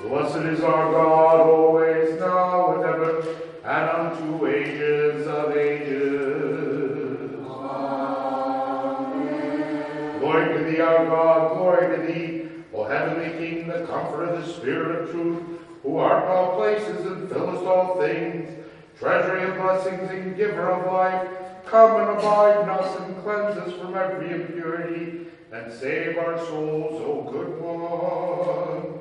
Blessed is our God, always, now, and ever, and unto ages of ages. Amen. Glory to thee, our God, glory to thee, O heavenly King, the comforter of the Spirit of truth, who art in all places and fillest all things, treasury of blessings and giver of life. Come and abide in us and cleanse us from every impurity, and save our souls, O good one.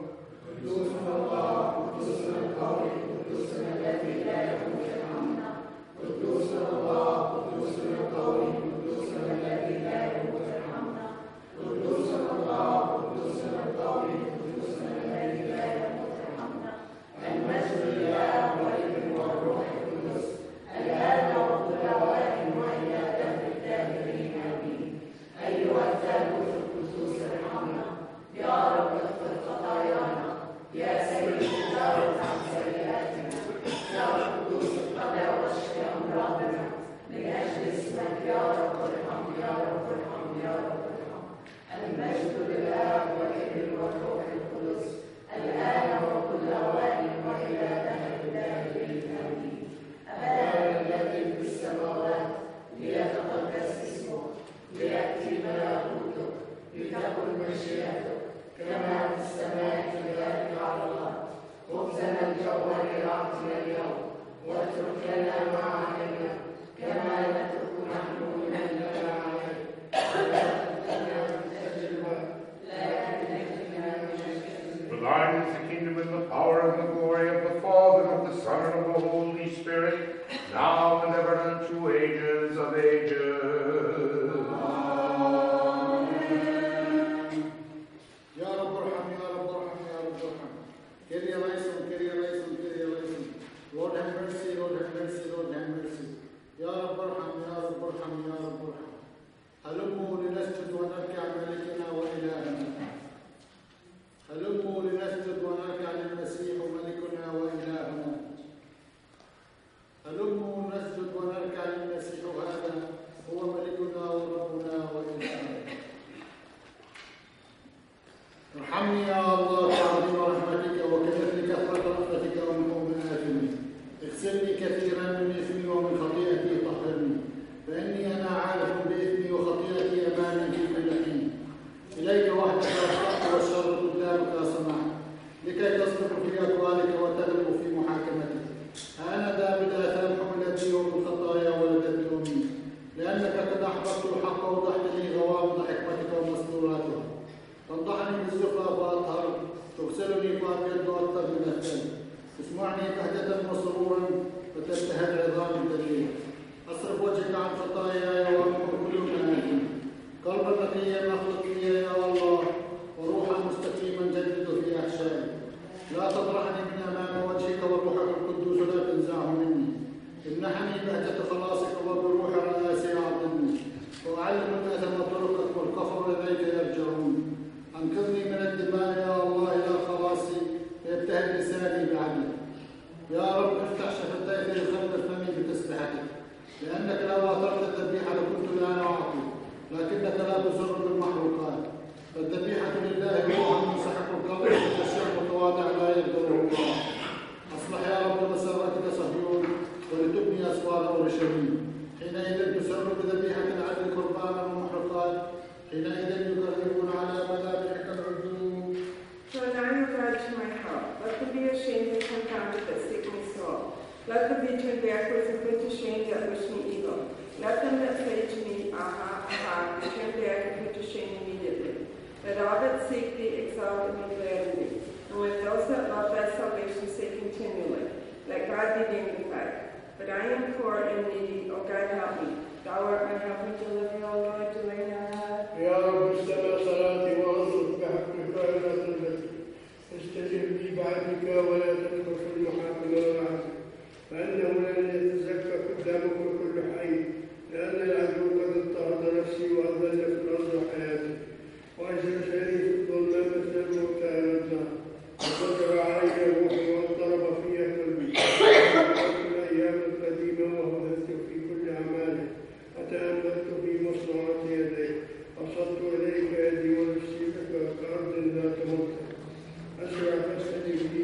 أسرع فاسأل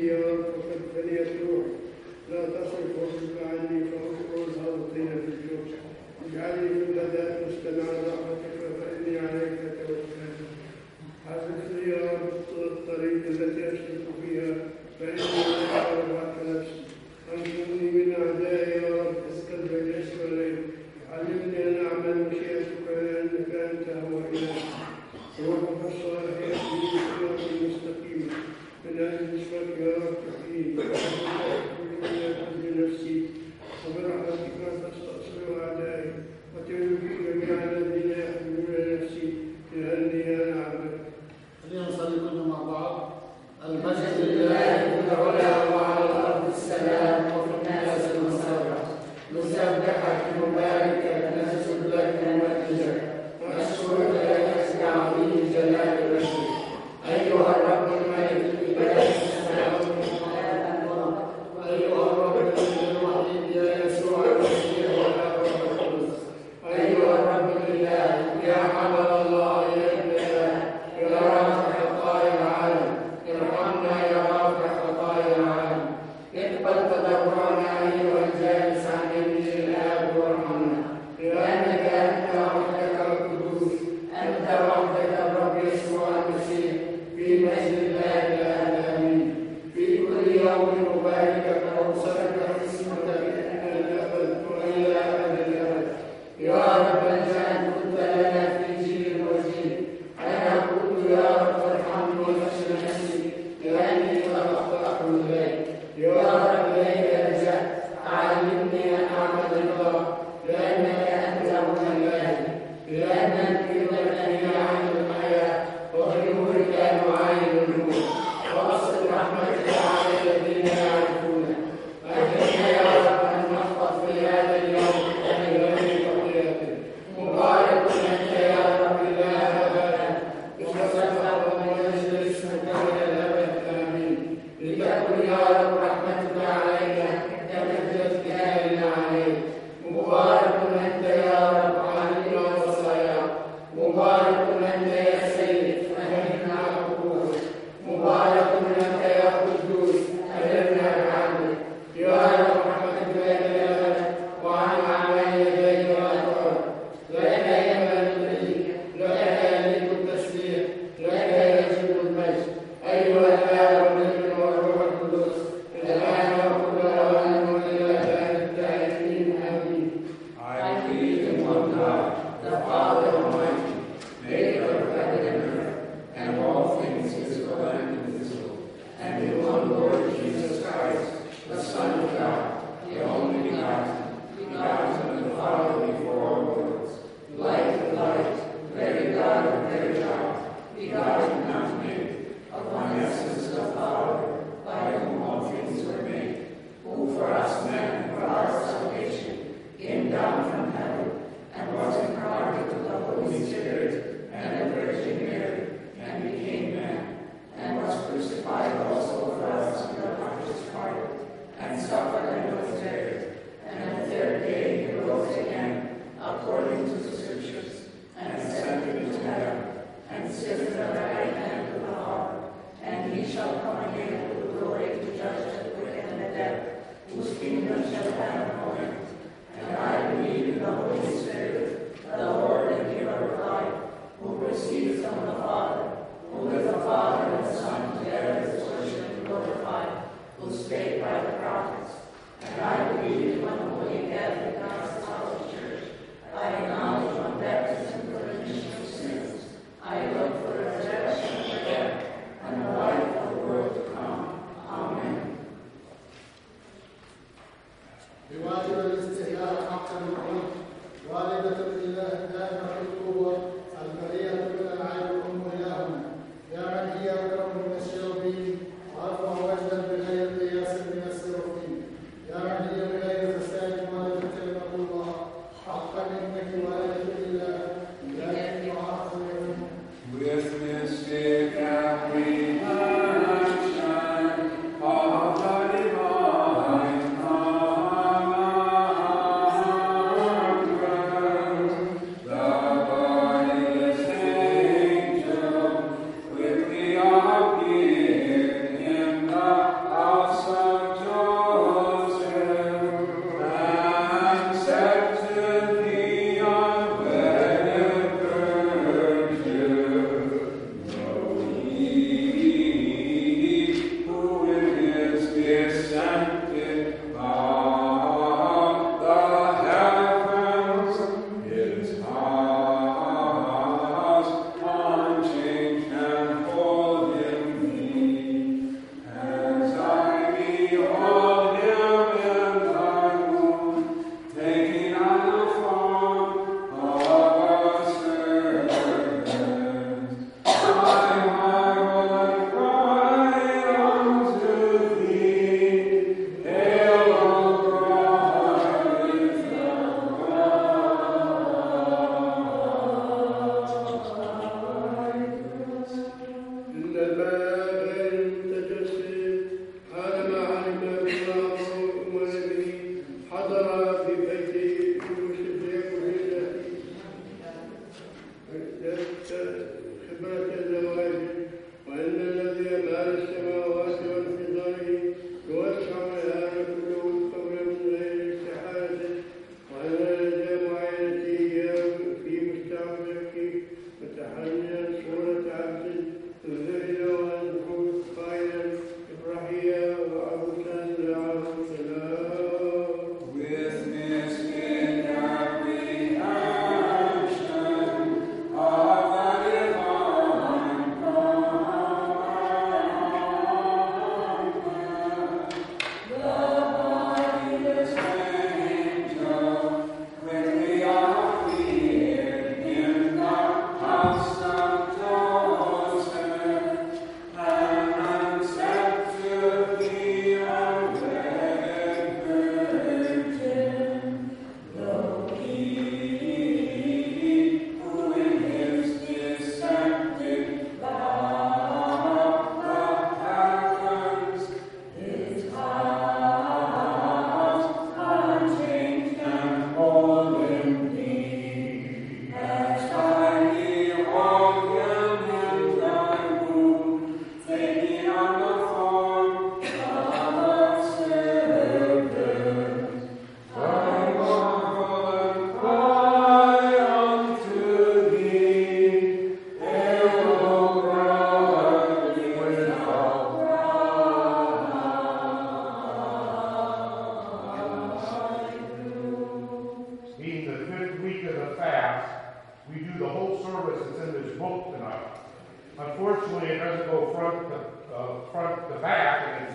واصرف عني فأذكر الهابطين في الجوع. اجعلني في الغداء مستمعا رحمتك فإني عليك توكلت. حفظ لي يا رب الطريق التي أسلك فيها فإني لا أربعك نفسي. أنقذني من أعدائي يا رب اسكن باليأس والليل. علمني أن أعمل مشيئتك لأنك أنت هو إلهي. ووقف الصالح يهدي صراطا مستقيما من أجل اسمك يا رب تحييني. بنفسي وبرحمتك تستأصل أعدائي وتملك جميع الذين يحملون نفسي لأني أنا عبدك. خلينا نصلي كلنا مع بعض. المجد لله في العلا وعلى الأرض السلام وفي الناس المسرة. نسبحك نباركك نسجد لك ونمجدك نشكرك لك عظيم جلال وجهك أيها الرب الملك الإله السلام أيها الرب الوحيد يا يسوع المسيح والروح القدس أيها الرب الإله يا حمل الله يا ابن الله يا رافع خطايا العالم ارحمنا يا رافع خطايا العالم اقبل تضرعنا أيها الجالس عن يمين الآب وارحمنا لأنك أنت وحدك القدوس أنت وحدك الرب يسوع المسيح في مجد الله الآن آمين. في كل يوم نباركك ونصرفك اسمك من الأبد وإلى أبد الأبد. يا رب أن كنت لنا في جيل وجيل. أنا قلت يا رب ارحمني واشف نفسي لأني قد أخطأت إليك. يا رب إليك رجعت علمني أن أعمل الله لأنك أنت هو إلهي. لأن كلمتك هي عين الحياة وفي نورك نعاين النور. وأصل رحمتك على الذين يعرفونك. أهلنا يا رب أن نحفظ في هذا اليوم من غير خطيئة. مبارك أنت يا رب إله أبدا وسبح ومجد اسمك إلى الأبد آمين. لتكن يا رب رحمتك علينا كمجدك آلنا عليك. مبارك أنت يا رب علمنا وصاياك. مبارك أنت يا سيد فهمنا عقولك. مبارك أنت يا قدوس أدرنا بعملك. يا رب رحمتك إلى وعن أعمال يديك لا تعرف. لك يمن الملك لك يليق التسبيح لك يجب المجد أيها الآب والابن والروح القدس الآن وكل أوان وإلى الآن الدائمين آمين. I believe in one God, the Father Almighty, maker of heaven and earth, and all things visible and invisible, and in one Lord Jesus Christ, the Son of God, the only begotten, begotten of the Father before all worlds, light of light, very God of very God, begotten not made, of one essence of Father, by whom all things were made, who for us men and for our salvation came down from heaven, and was incarnate of the Holy Spirit and the Virgin Mary, and became man, and was crucified also for us under Pontius Pilate, and suffered and was buried, and the third day he rose again, according to the Scriptures, and ascended into heaven, and sitteth at the right hand of the Father, and he shall come again with glory to judge the quick and the dead, whose kingdom shall have no end. And I believe in the Holy Spirit, the Lord and giver of life, who proceeds from the Father, who with the Father and the Son together is worshipped and glorified, who spake by the prophets. And I believe in one holy Catholic Apostolic Church. I acknowledge one baptism for the remission of sins. I look for the resurrection of the dead and the life of the world to come. Amen. بواجب الاستهلاك حقا الأم والدة الإله الدائمة القوة البريئة من العين الأم إلهنا يا من هي أكرم من الشياطين وأرفع وجدا بغير قياس من السراطين يا من هي بغير فساد والدة المقوم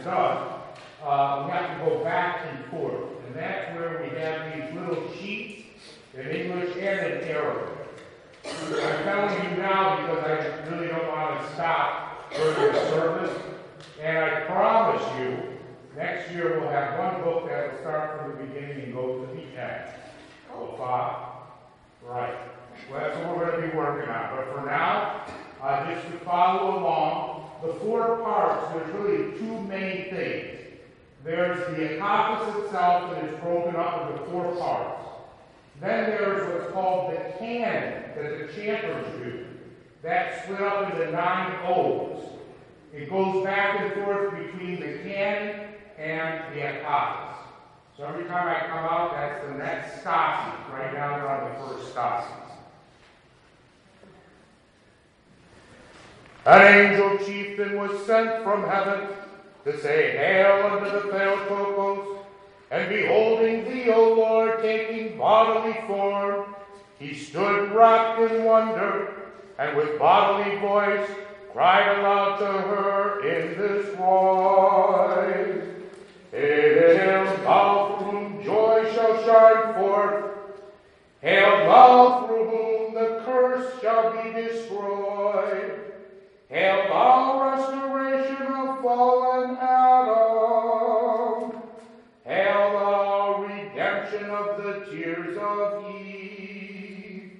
is done, we have to go back and forth. And that's where we have these little sheets in English and in Arabic. I'm telling you now because I really don't want to stop further service. And I promise you, next year we'll have one book that will start from the beginning and go to the end. Right. Well, that's what we're going to be working on. But for now, just to follow along, the 4 parts, there's really 2 main things. There's the Akapas itself that is broken up into 4 parts. Then there's what's called the canon that the chanters do. That's split up into 9 odes. It goes back and forth between the canon and the Akapas. So every time I come out, that's the next stasis. Right now we're on the first stasis. An angel chieftain was sent from heaven to say, Hail unto the Theotokos, and beholding thee, O Lord, taking bodily form, he stood wrapped in wonder, and with bodily voice cried aloud to her in this wise, Hail thou through whom joy shall shine forth, Hail thou through whom the curse shall be destroyed, Hail thou restoration of fallen Adam, Hail thou redemption of the tears of Eve,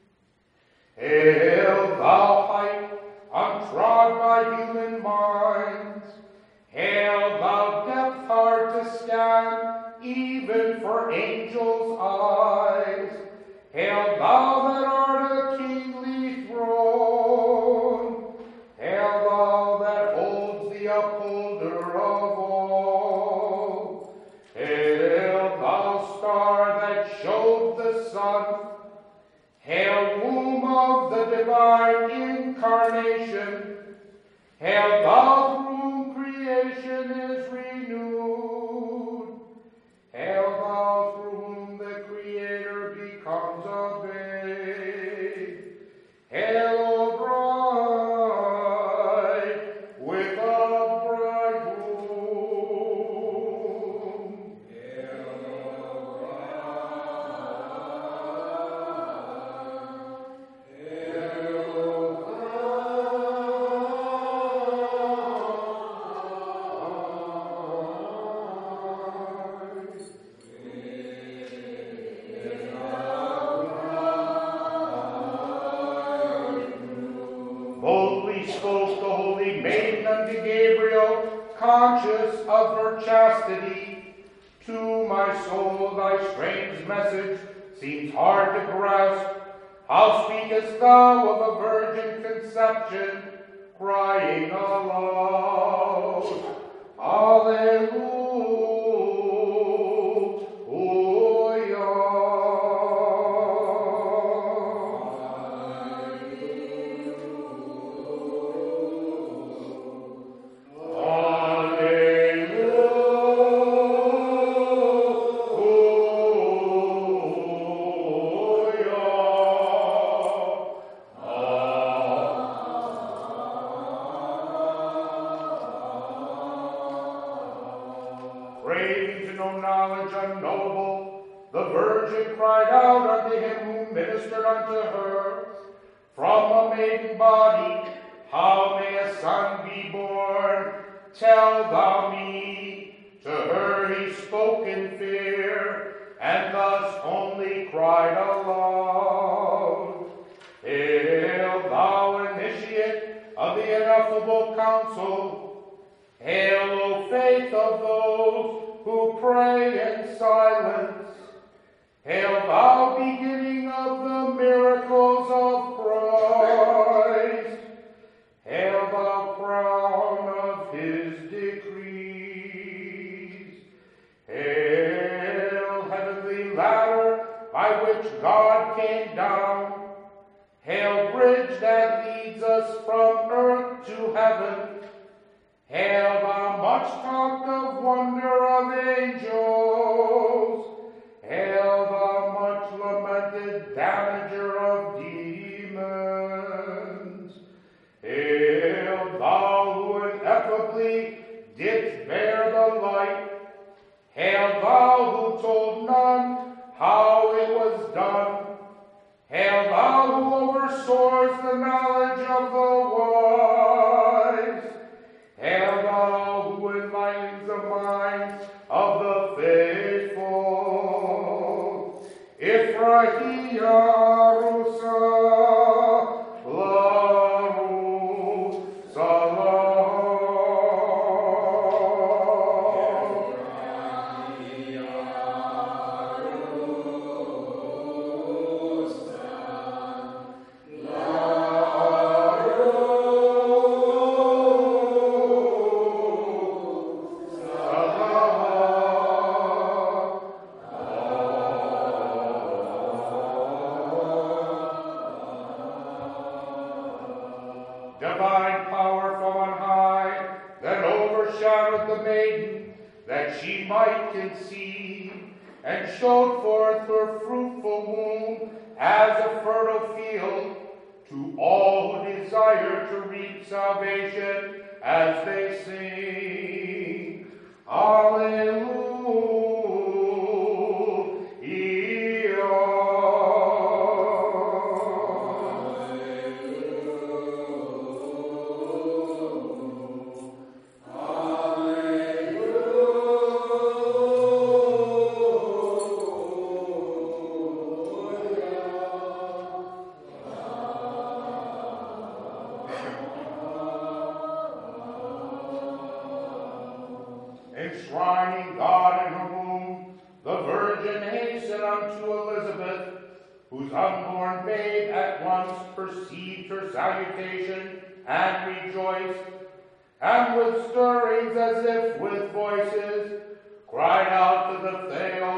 Hail thou height untrod by human minds, Hail thou depth hard to scan, even for angels' eyes, Hail thou that art a kingly throne, Hail thou that holds the upholder of all, Hail thou star that showed the sun, Hail womb of the divine incarnation, Hail thou through whom creation is renewed, Hail thou through whom the Creator becomes a babe, Hail, O bride, with a bridegroom. Boldly spoke the holy maiden unto Gabriel, conscious of her chastity. To my soul thy strange message seems hard to grasp. How speakest thou of a virgin conception, crying aloud, Alleluia. Craving to know knowledge unknowable, the Virgin cried out unto him who ministered unto her, From a maiden body, how may a son be born? Tell thou me. To her he spoke in fear, and thus only cried aloud, Hail thou initiate of the ineffable counsel, Hail, O faith of those who pray in silence. Hail thou beginning of the miracles of Christ. Hail thou crown of his decrees. Hail heavenly ladder by which God came down. Hail bridge that leads us from earth to heaven. Hail thou much talked of wonder of angels. Hail thou much lamented damager of demons. Hail thou who ineffably didst bear the light. Hail thou who told none how it was done. Hail thou who oversoars the knowledge of the wise. Hail thou who enlightens the minds of the faithful. Ifrahia Rusa Laru Salam. Divine power from on high that overshadowed the maiden, that she might conceive, and showed forth her fruitful womb as a fertile field to all who desire to reap salvation as they sing. Alleluia. Enshrining God in her womb, the Virgin hastened unto Elizabeth, whose unborn babe at once perceived her salutation and rejoiced, and with stirrings as if with voices, cried out to the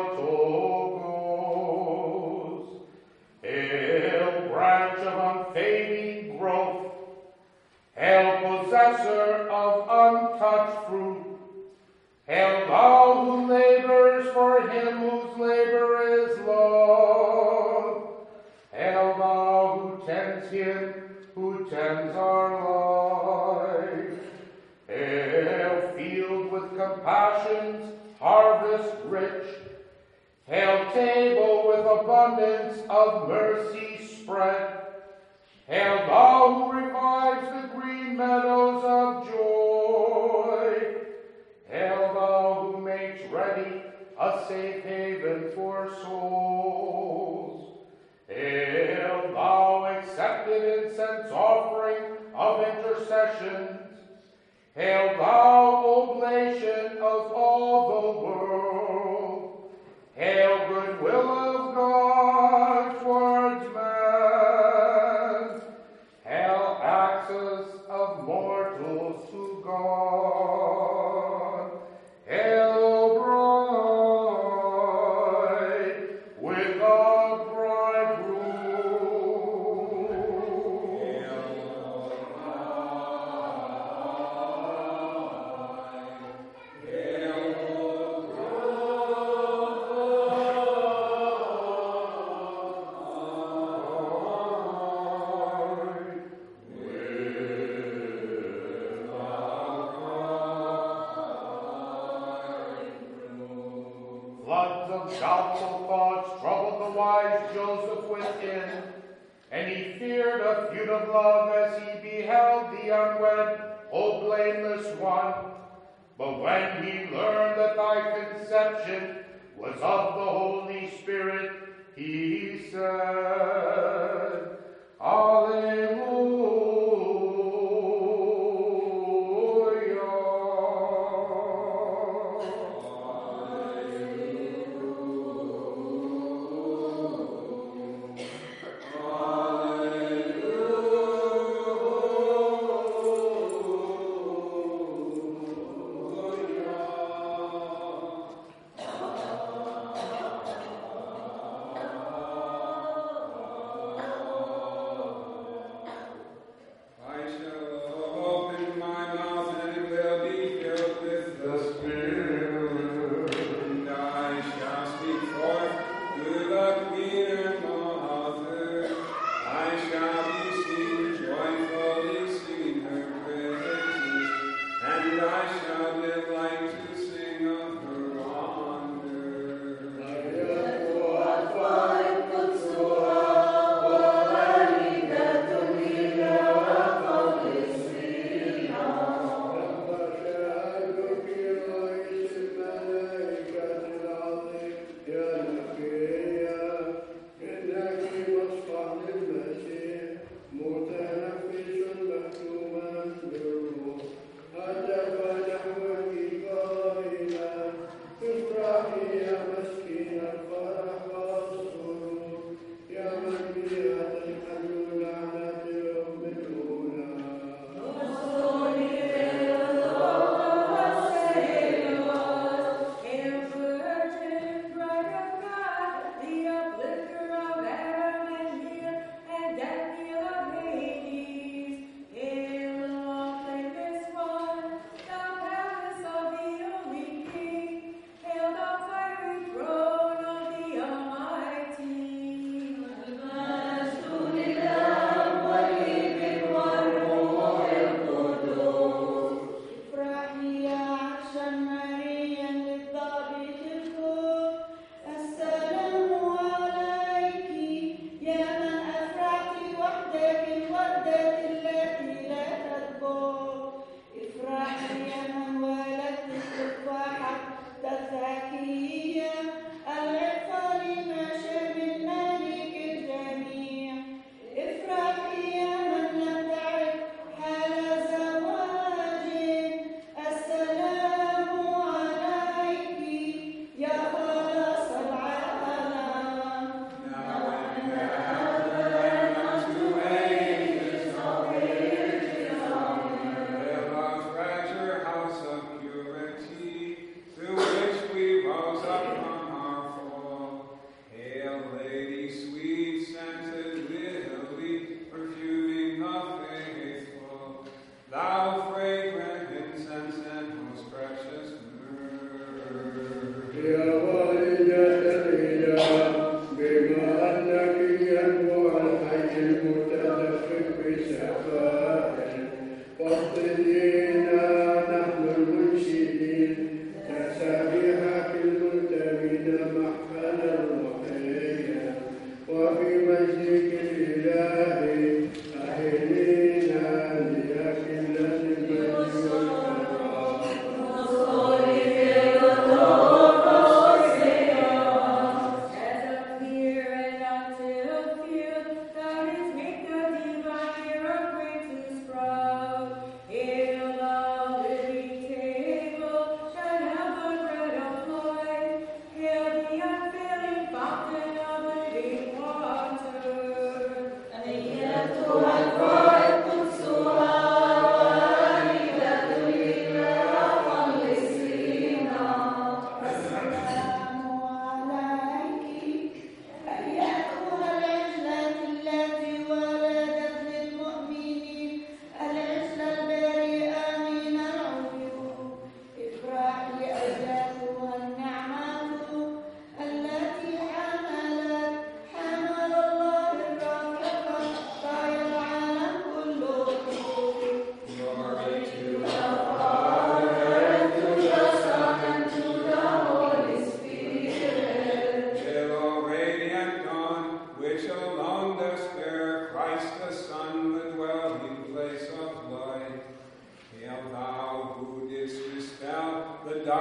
Theotokos. Hail, branch of unfading growth! Hail, possessor of untouched fruit! Hail thou who labors for him whose labor is love. Hail thou who tends him who tends our life. Hail field with compassions, harvest rich. Hail table with abundance of mercy spread. Hail thou who revives the green meadows of joy. Hail thou who makes ready a safe haven for souls. Hail thou accepted incense offering of intercessions. Hail thou oblation of all the world. Hail goodwill of God towards man. Hail access of mortals to God. Hail bride with a bridegroom. Floods of doubtful thoughts troubled the wise Joseph within, and he feared a feud of love as he beheld the unwed, O blameless one. But when he learned that thy conception was of the Holy Spirit, he said, Alleluia.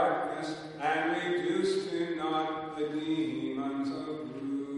darkness, and reduce to naught the demons of gloom.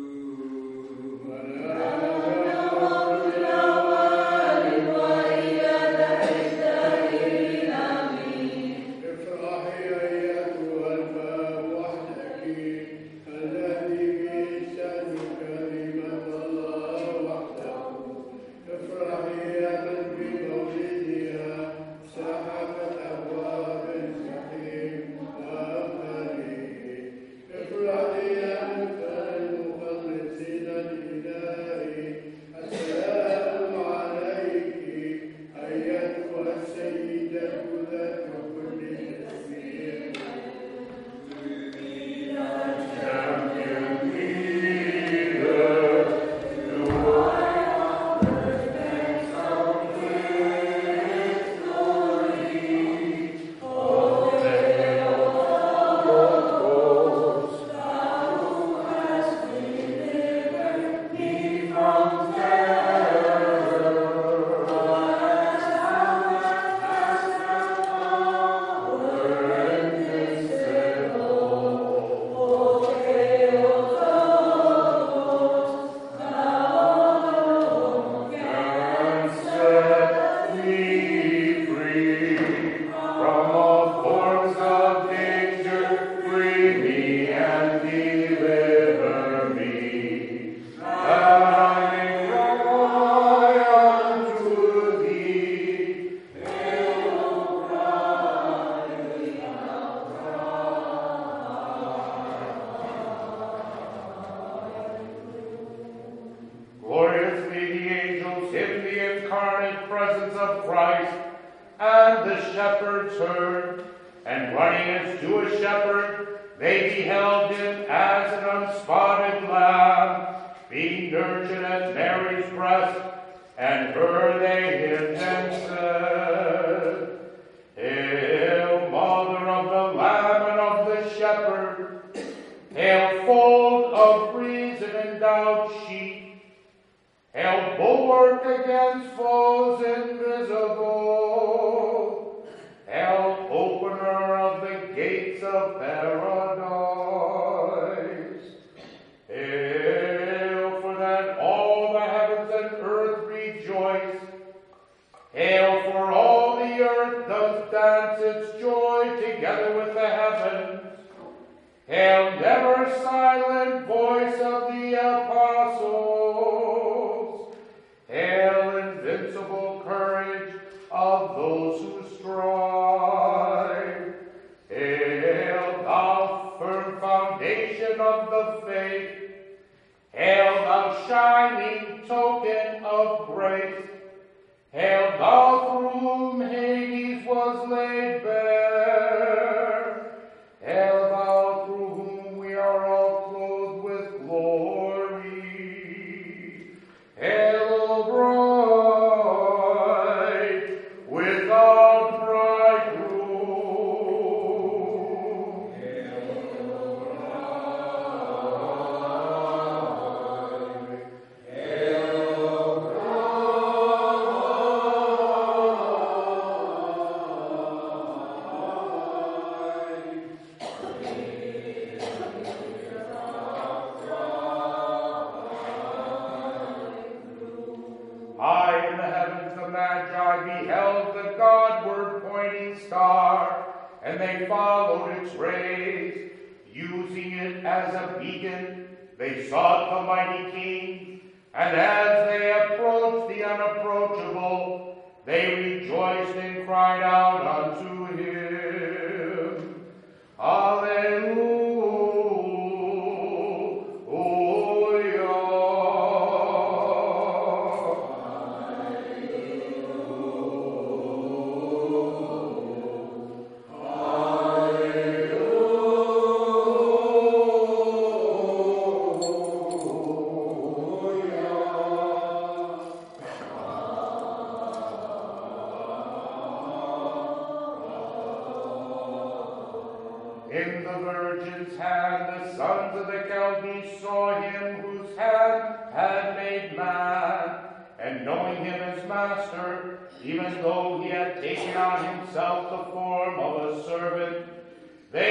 In the Virgin's hand, the sons of the Chaldees saw him whose hand had made man, and knowing him as master, even though he had taken on himself the form of a servant, they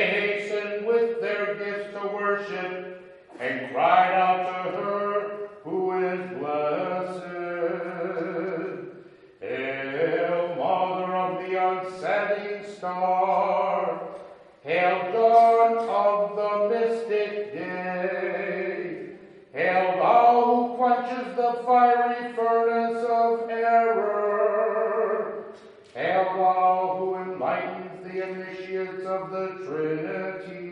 and cried out to her who is blessed. Hail, Mother of the unsetting star, hail, dawn of the mystic day, hail, thou who quenches the fiery furnace of error, hail, thou who enlightens the initiates of the Trinity,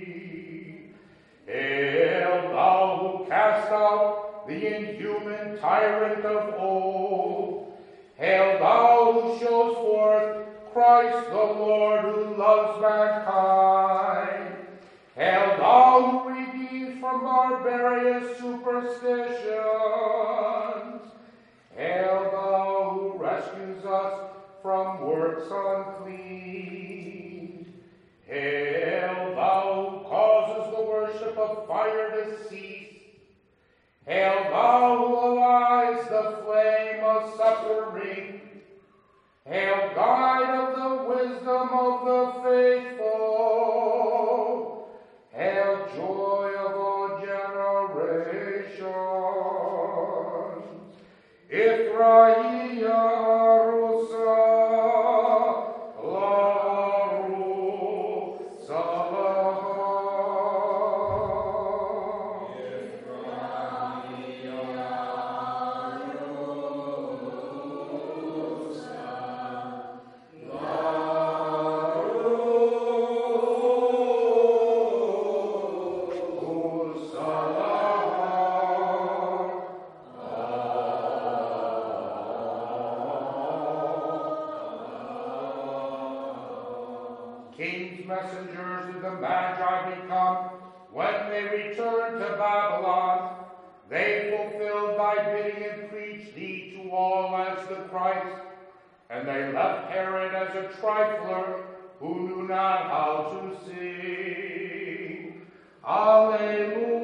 hail, thou who cast out the inhuman tyrant of old, hail, thou who shows forth Christ the Lord who loves mankind, hail, thou who redeems from barbarous superstitions, hail, thou who rescues us from works unclean, hail, thou who causes the worship of fire to cease, hail, thou who allies the flame of suffering, hail, guide of the wisdom of the faithful, hail, joy of all generations. Ithraia Arusa, La Arusa. King's messengers did the Magi become when they returned to Babylon. They fulfilled thy bidding and preached thee to all as the Christ. And they left Herod as a trifler who knew not how to sing. Alleluia.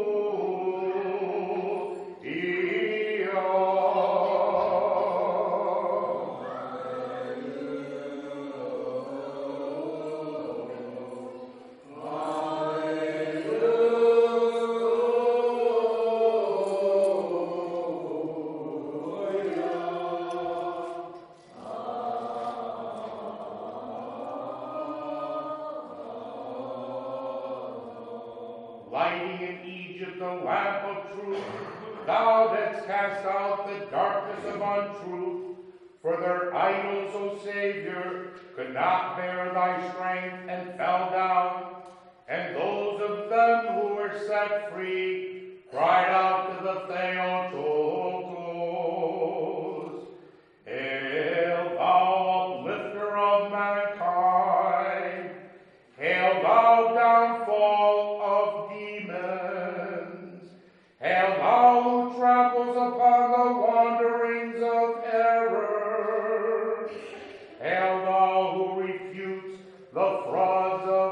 Lighting in Egypt the lamp of truth, thou didst cast out the darkness of untruth. For their idols, O Savior, could not bear thy strength and fell down. And those of them who were set free cried out to the Theotokos. Hail, thou uplifter of mankind! Hail, thou downfall of demons! Hail, thou who tramples upon the wanderings of error! Hail, thou who refutes the frauds of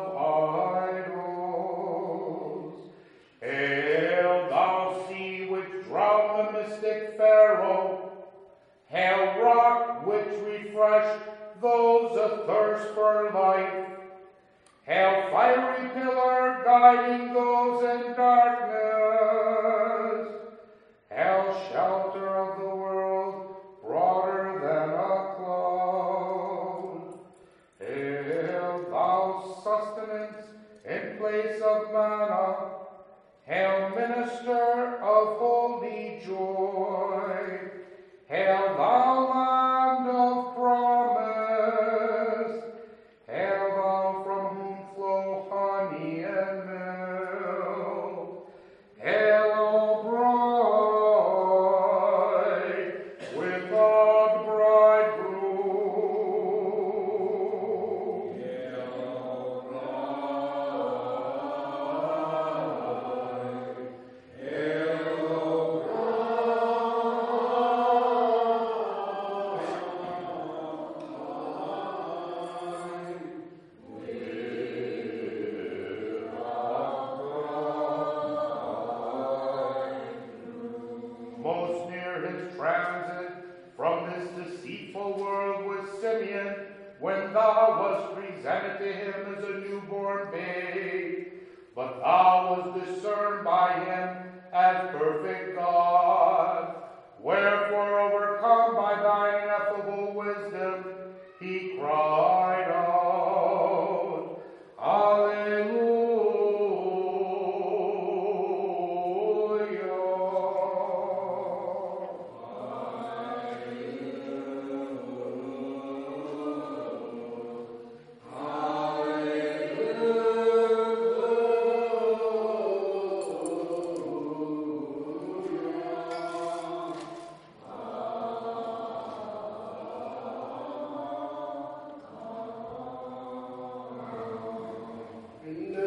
idols! Hail, thou sea which drowned the mystic Pharaoh! Hail, rock which refreshed those athirst for life! Hail, fiery pillar guiding those in darkness! Hail, shelter of the world, broader than a cloud! Hail, thou sustenance in place of manna! Hail, minister of holy joy! Hail, thou land of promise! Hail, thou from whom flow honey and milk! Hail, O bride, without bridegroom! Hail, O bride! Hail, O bride! إن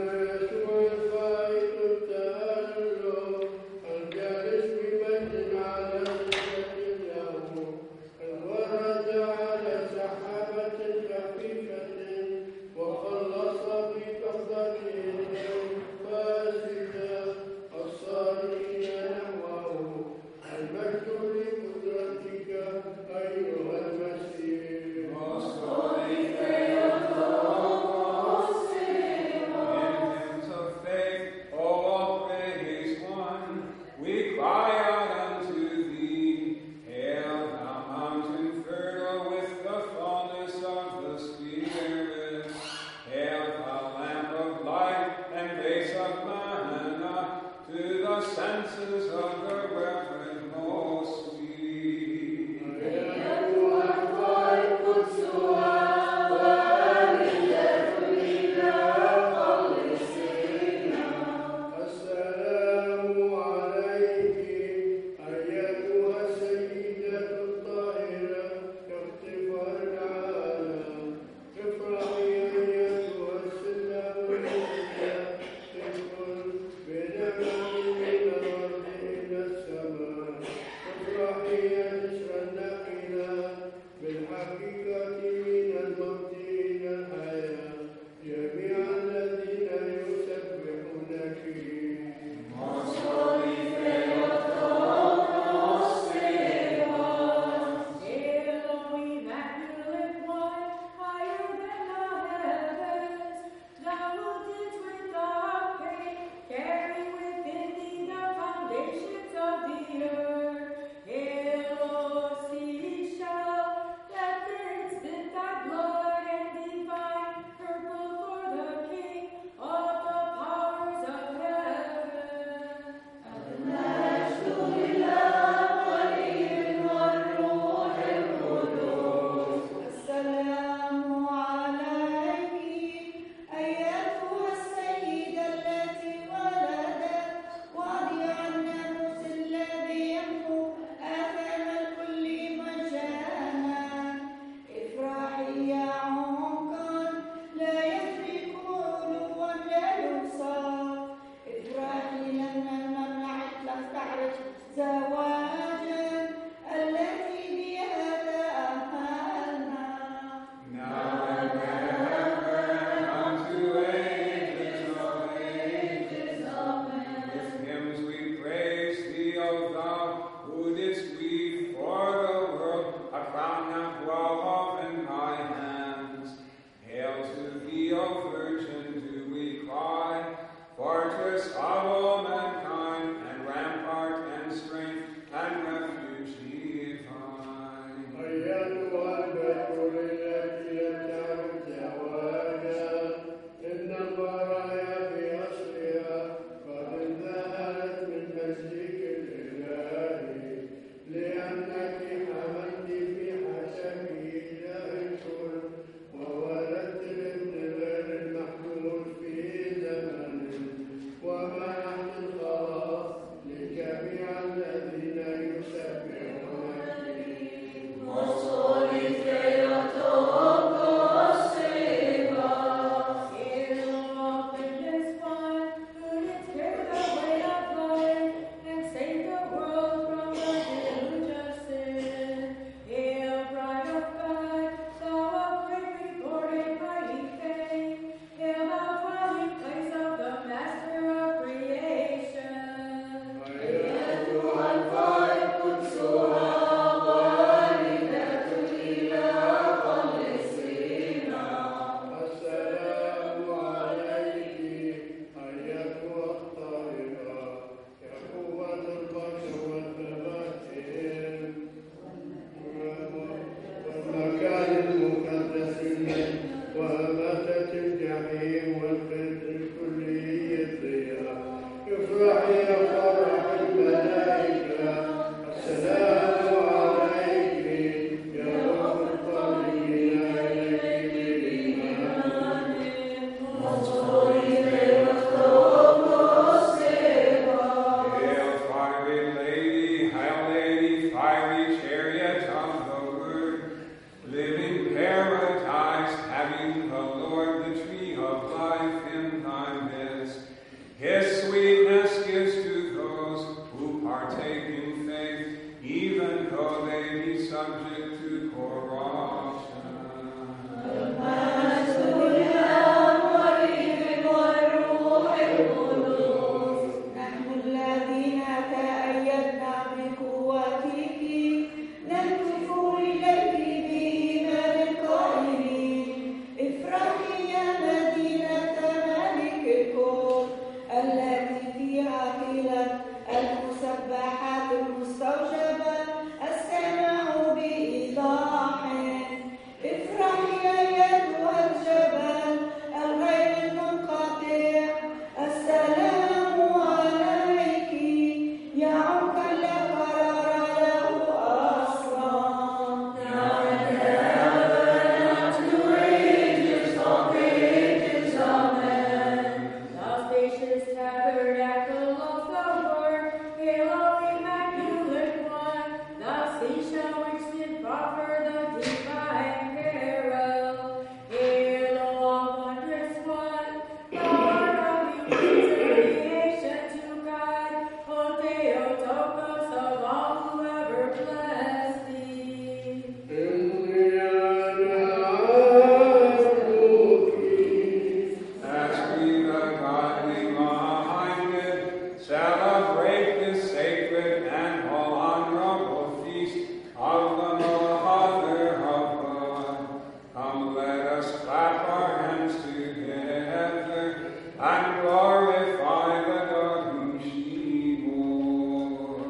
and glorify the God whom she bore.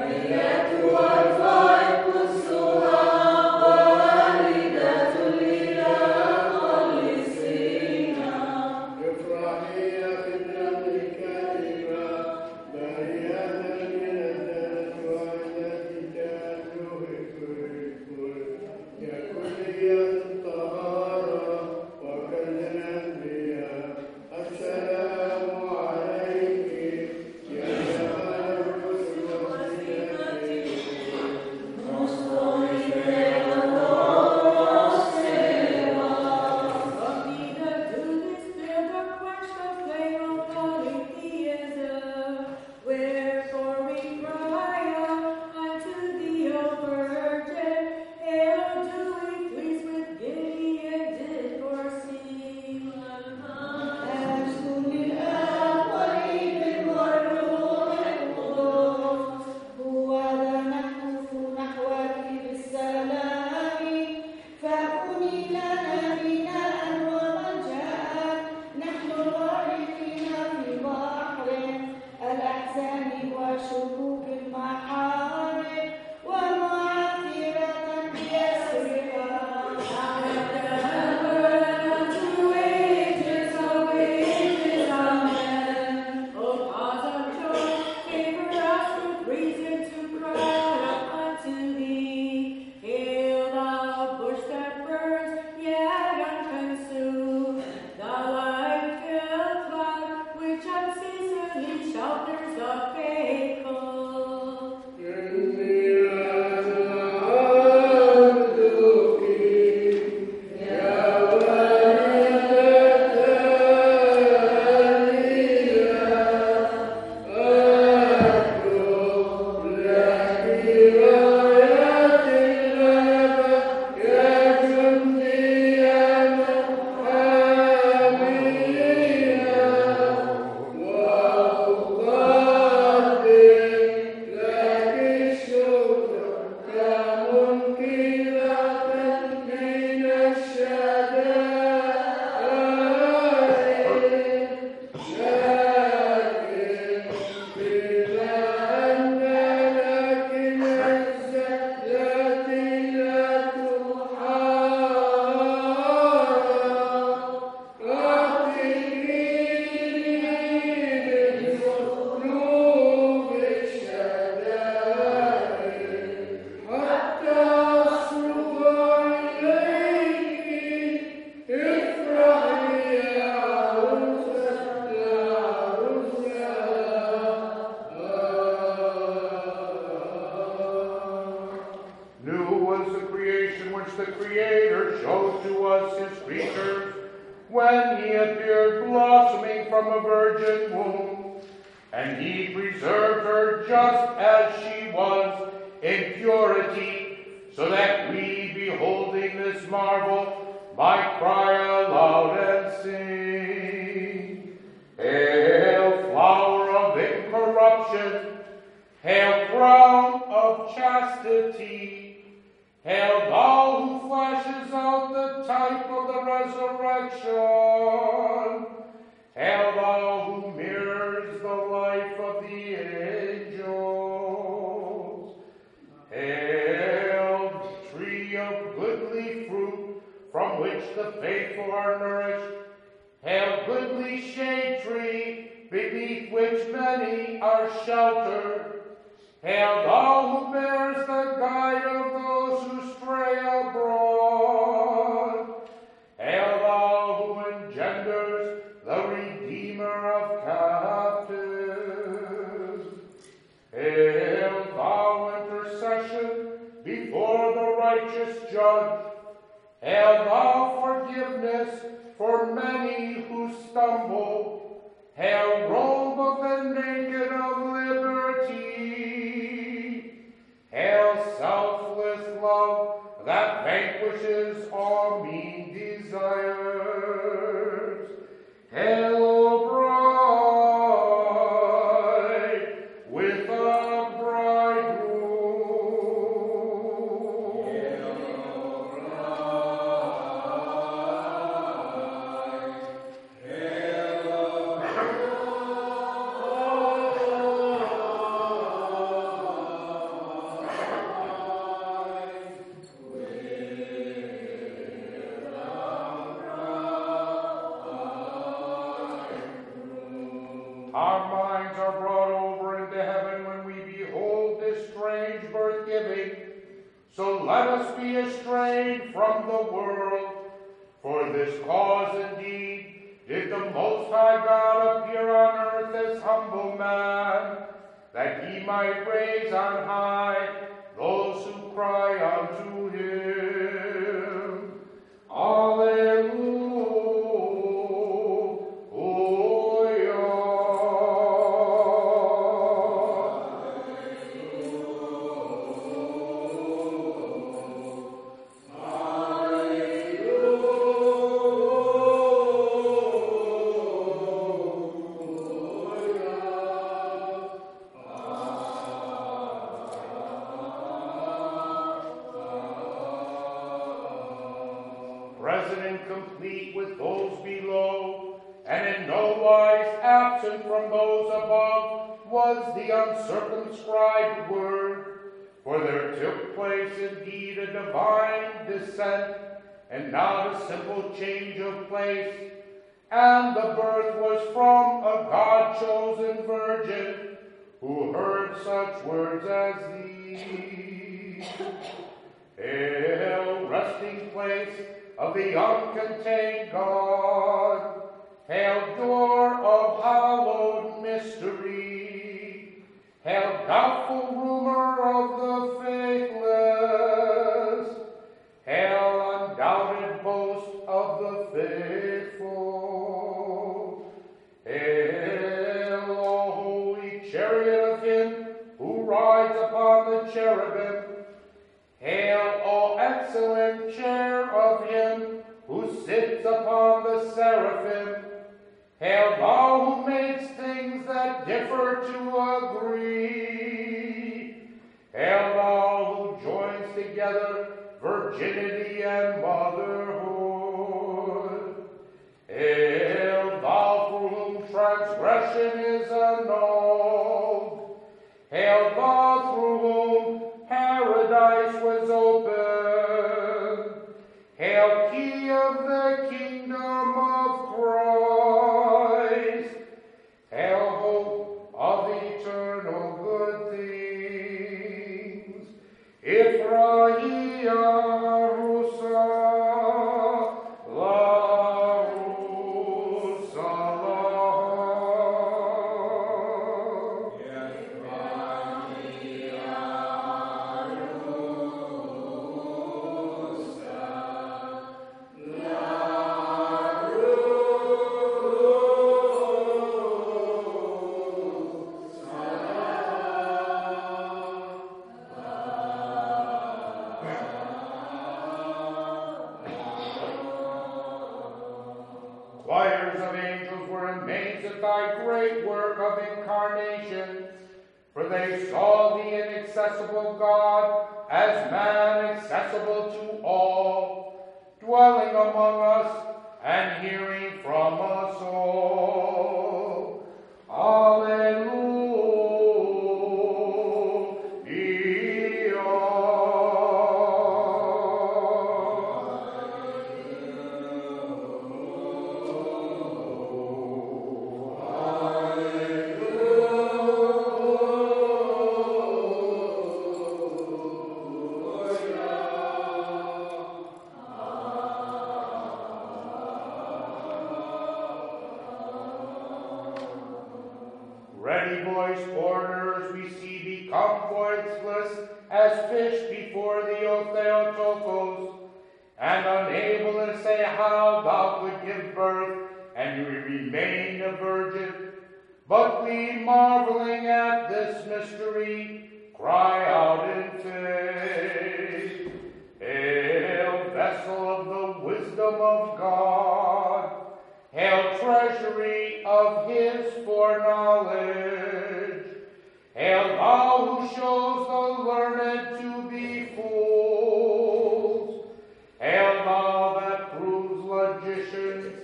when he appeared blossoming from a virgin womb, and he preserved her just as she was in purity, so that we, beholding this marvel, might cry aloud and sing. Hail, flower of incorruption! Hail, crown of chastity! Hail, thou who flashes out the type of the resurrection! Hail, thou who mirrors the life of the angels! Hail, tree of goodly fruit, from which the faithful are nourished! Hail, goodly shade tree, beneath which many are sheltered! Hail, thou who bears the guide of those who stray abroad! Hail, thou who engenders the Redeemer of captives! Hail, thou intercession before the righteous judge! Hail, thou forgiveness for many who stumble! Hail, robe of the naked of liberty! Hail, selfless love that vanquishes all mean desires! Hail, bride with a bridegroom! Hail, bride! Hail, Our minds are brought over into heaven when we behold this strange birth-giving. So let us be estranged from the world. For this cause indeed did the Most High God appear on earth as humble man, that he might raise on high those who cry unto him. Alleluia. Present and complete with those below, and in no wise absent from those above, was the uncircumscribed Word. For there took place indeed a divine descent, and not a simple change of place. And the birth was from a God-chosen virgin, who heard such words as these. Hail, resting place of the uncontained God. Hail, door of hallowed mystery. Hail, doubtful rumor of the faithless. Hail, undoubted boast of the faithful. Hail, O holy chariot of him who rides upon the cherubim. Hail, O excellent chair of him who sits upon the seraphim. Hail, thou who makes things that differ to agree. Hail, thou who joins together virginity and motherhood. Hail, thou for whom transgression is annulled. Hail, thou through whom paradise was opened. Hail, key of the kingdom of Christ. Hail, hope of eternal good things. Ifrahia Rusa, La Rusa, Choirs of angels were amazed at thy great work of incarnation, for they saw the inaccessible God as man accessible to all, dwelling among us and hearing from us all. Alleluia. Ready voiced orders we see become voiceless as fish before the Otheotokos, and unable to say how thou could give birth and you remain a virgin. But we, marveling at this mystery, cry out in faith. Hail, vessel of the wisdom of God. Hail, treasury of his foreknowledge. Hail, thou who shows the learned to be fools. Hail, thou that proves logicians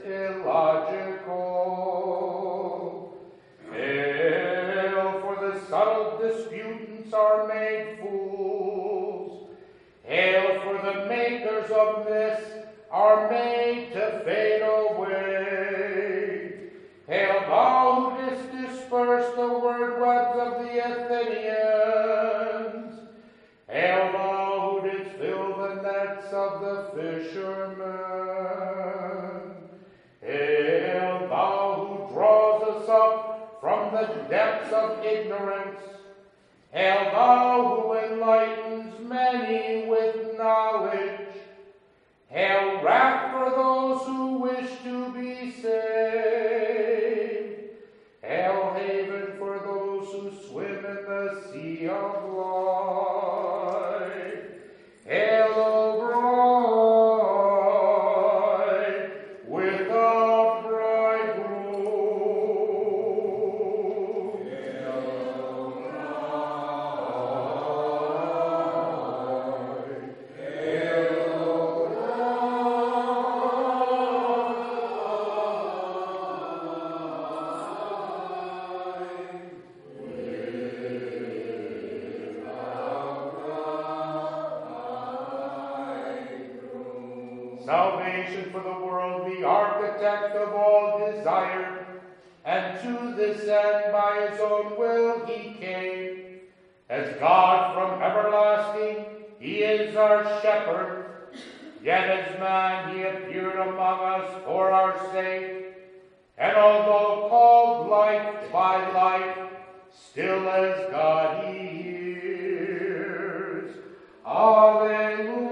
illogical. Hail, for the subtle disputants are made fools. Hail, for the makers of myths are made to fade away. Hail, thou who didst disperse the word webs of the Athenians. Hail thou who didst fill the nets of the fishermen. Hail thou who draws us up from the depths of ignorance. Hail thou who enlightens many with knowledge. Hail wrath for those who wish to be saved. Hail haven for those who swim in the sea of life. Hail, O bride, without bridegroom. Hail, O bride. Hail, O salvation for the world, the architect of all desire, and to this end by his own will he came. As God from everlasting, he is our shepherd, yet as man he appeared among us for our sake, and although called light by light, still as God he hears. Alleluia.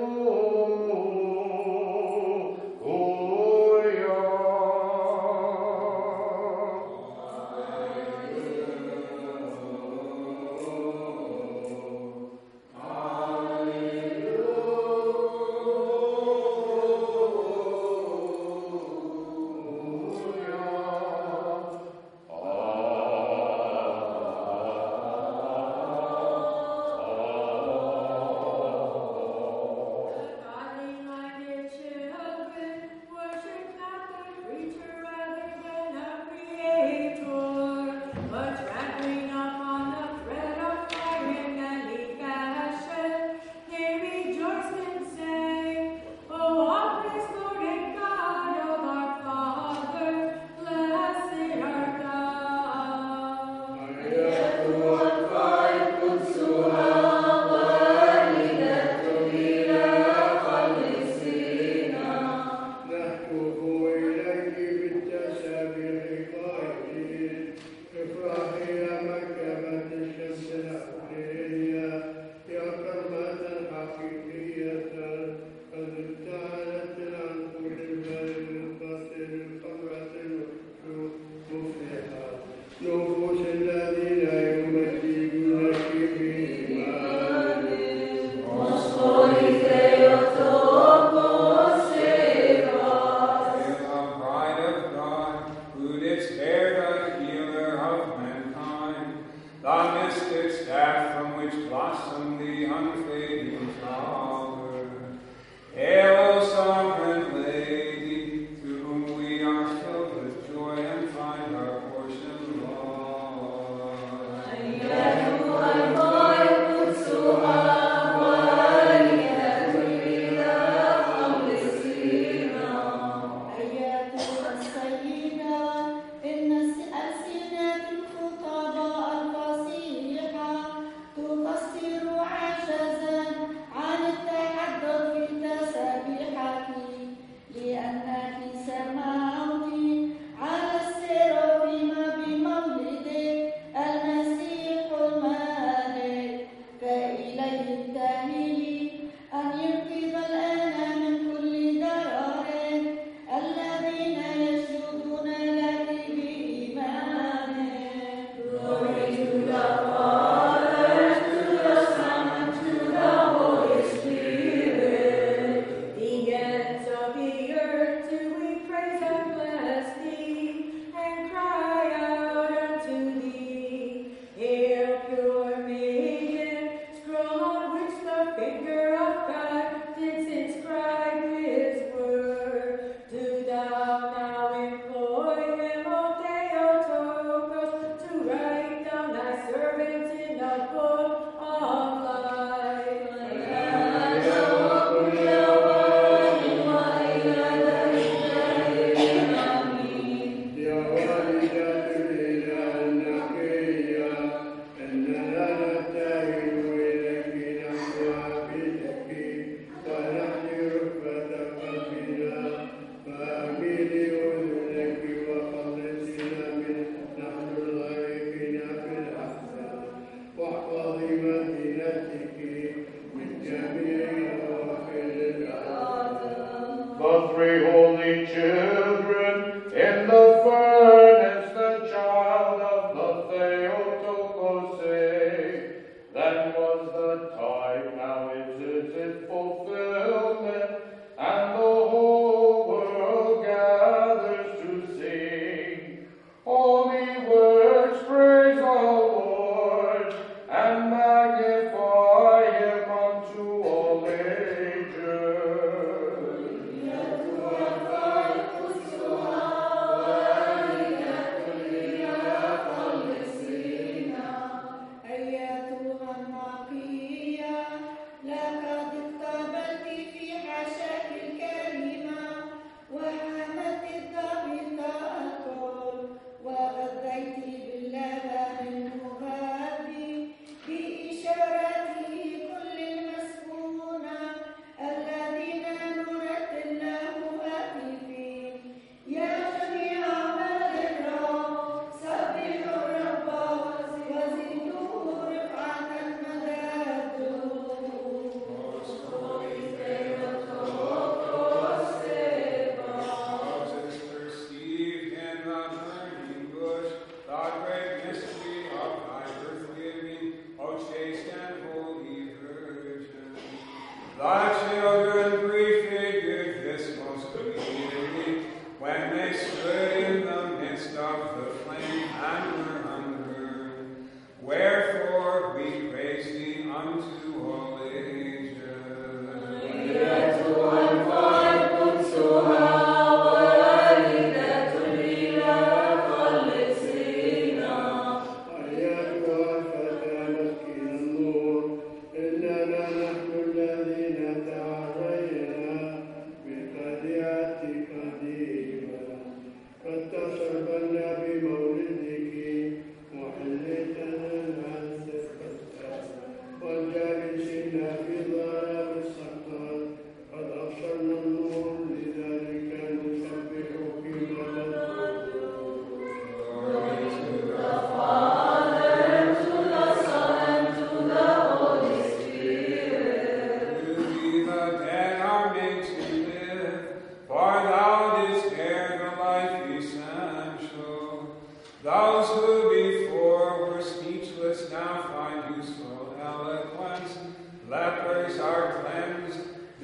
Those who before were speechless now find useful eloquence. Lepers are cleansed,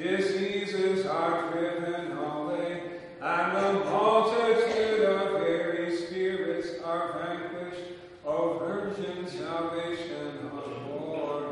diseases are driven away, and the multitude of very spirits are vanquished. O Virgin, salvation of mortals.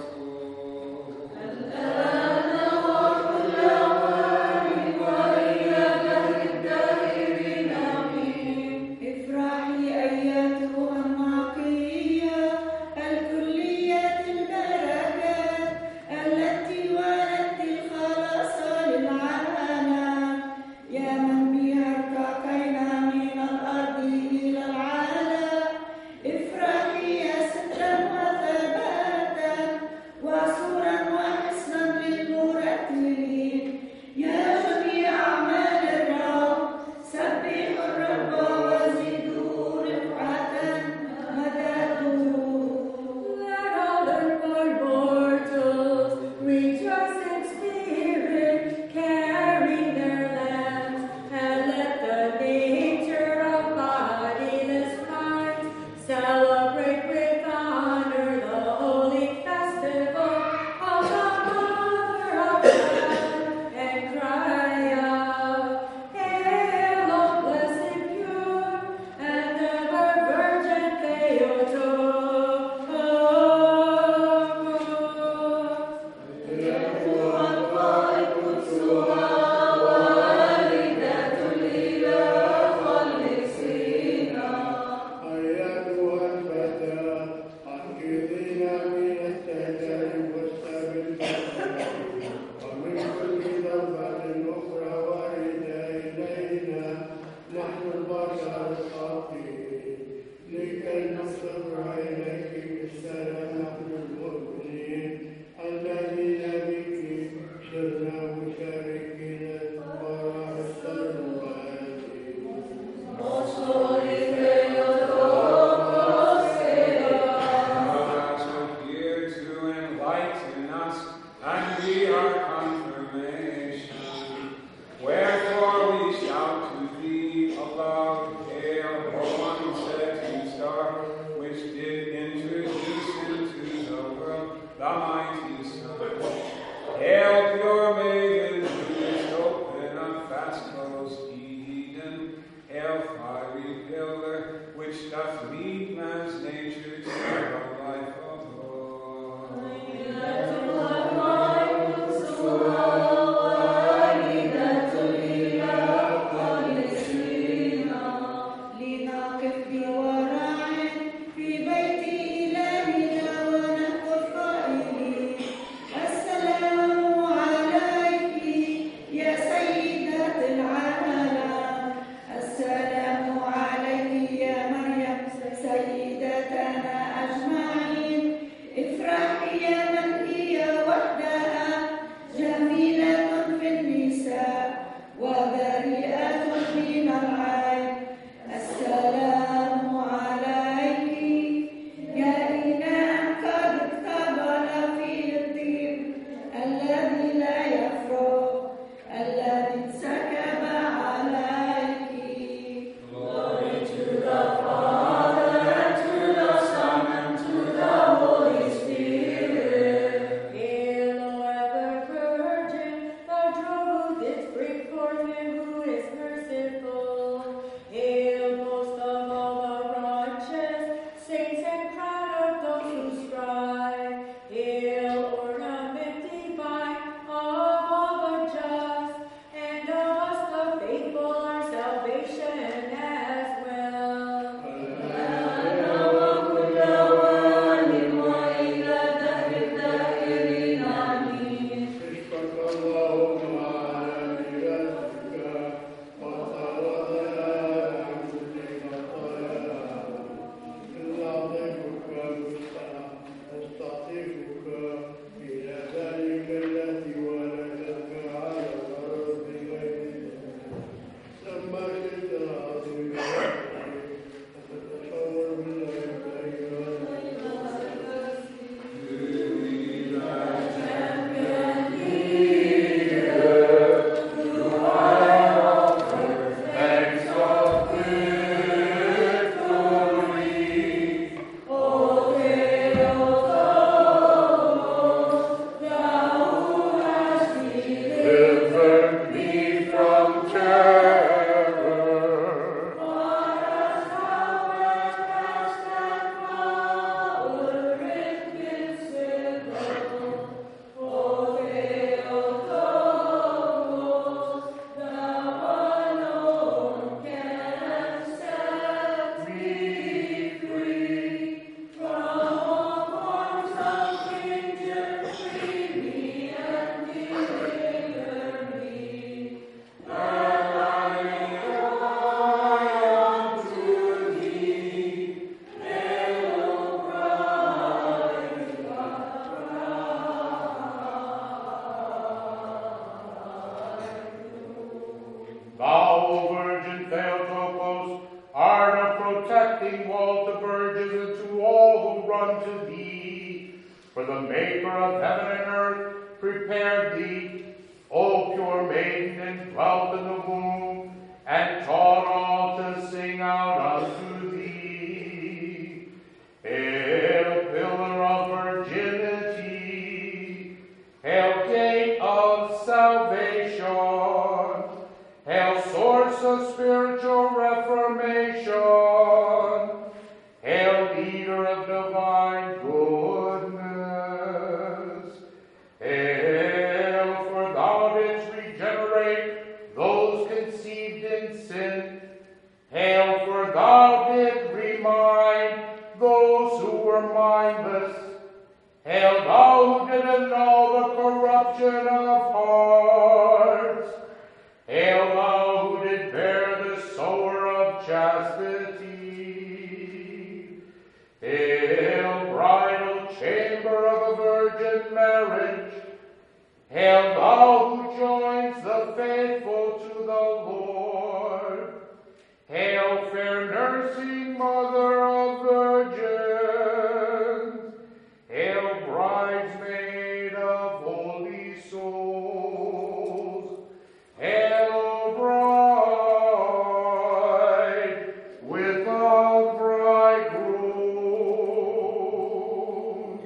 السلام عليك يا مريم all to virgins and to all who run to thee. For the Maker of heaven and earth prepared thee, O pure maiden, and dwelt in the womb, and taught all to sing out unto thee. Hail, pillar of virginity, hail, gate of salvation, hail, source of spiritual reformation, hail, leader of divine goodness, hail, for thou didst regenerate those conceived in sin, hail, for thou didst remind those who were mindless, hail, thou who did annul the corruption of hearts, hail, thou who did bear the sower of chastity, hail, bridal chamber of a virgin marriage, hail, thou who joins the faithful to the Lord, hail, fair nursing mother of virgins, hail, bridesmaid of holy souls, hail, bride without bridegroom.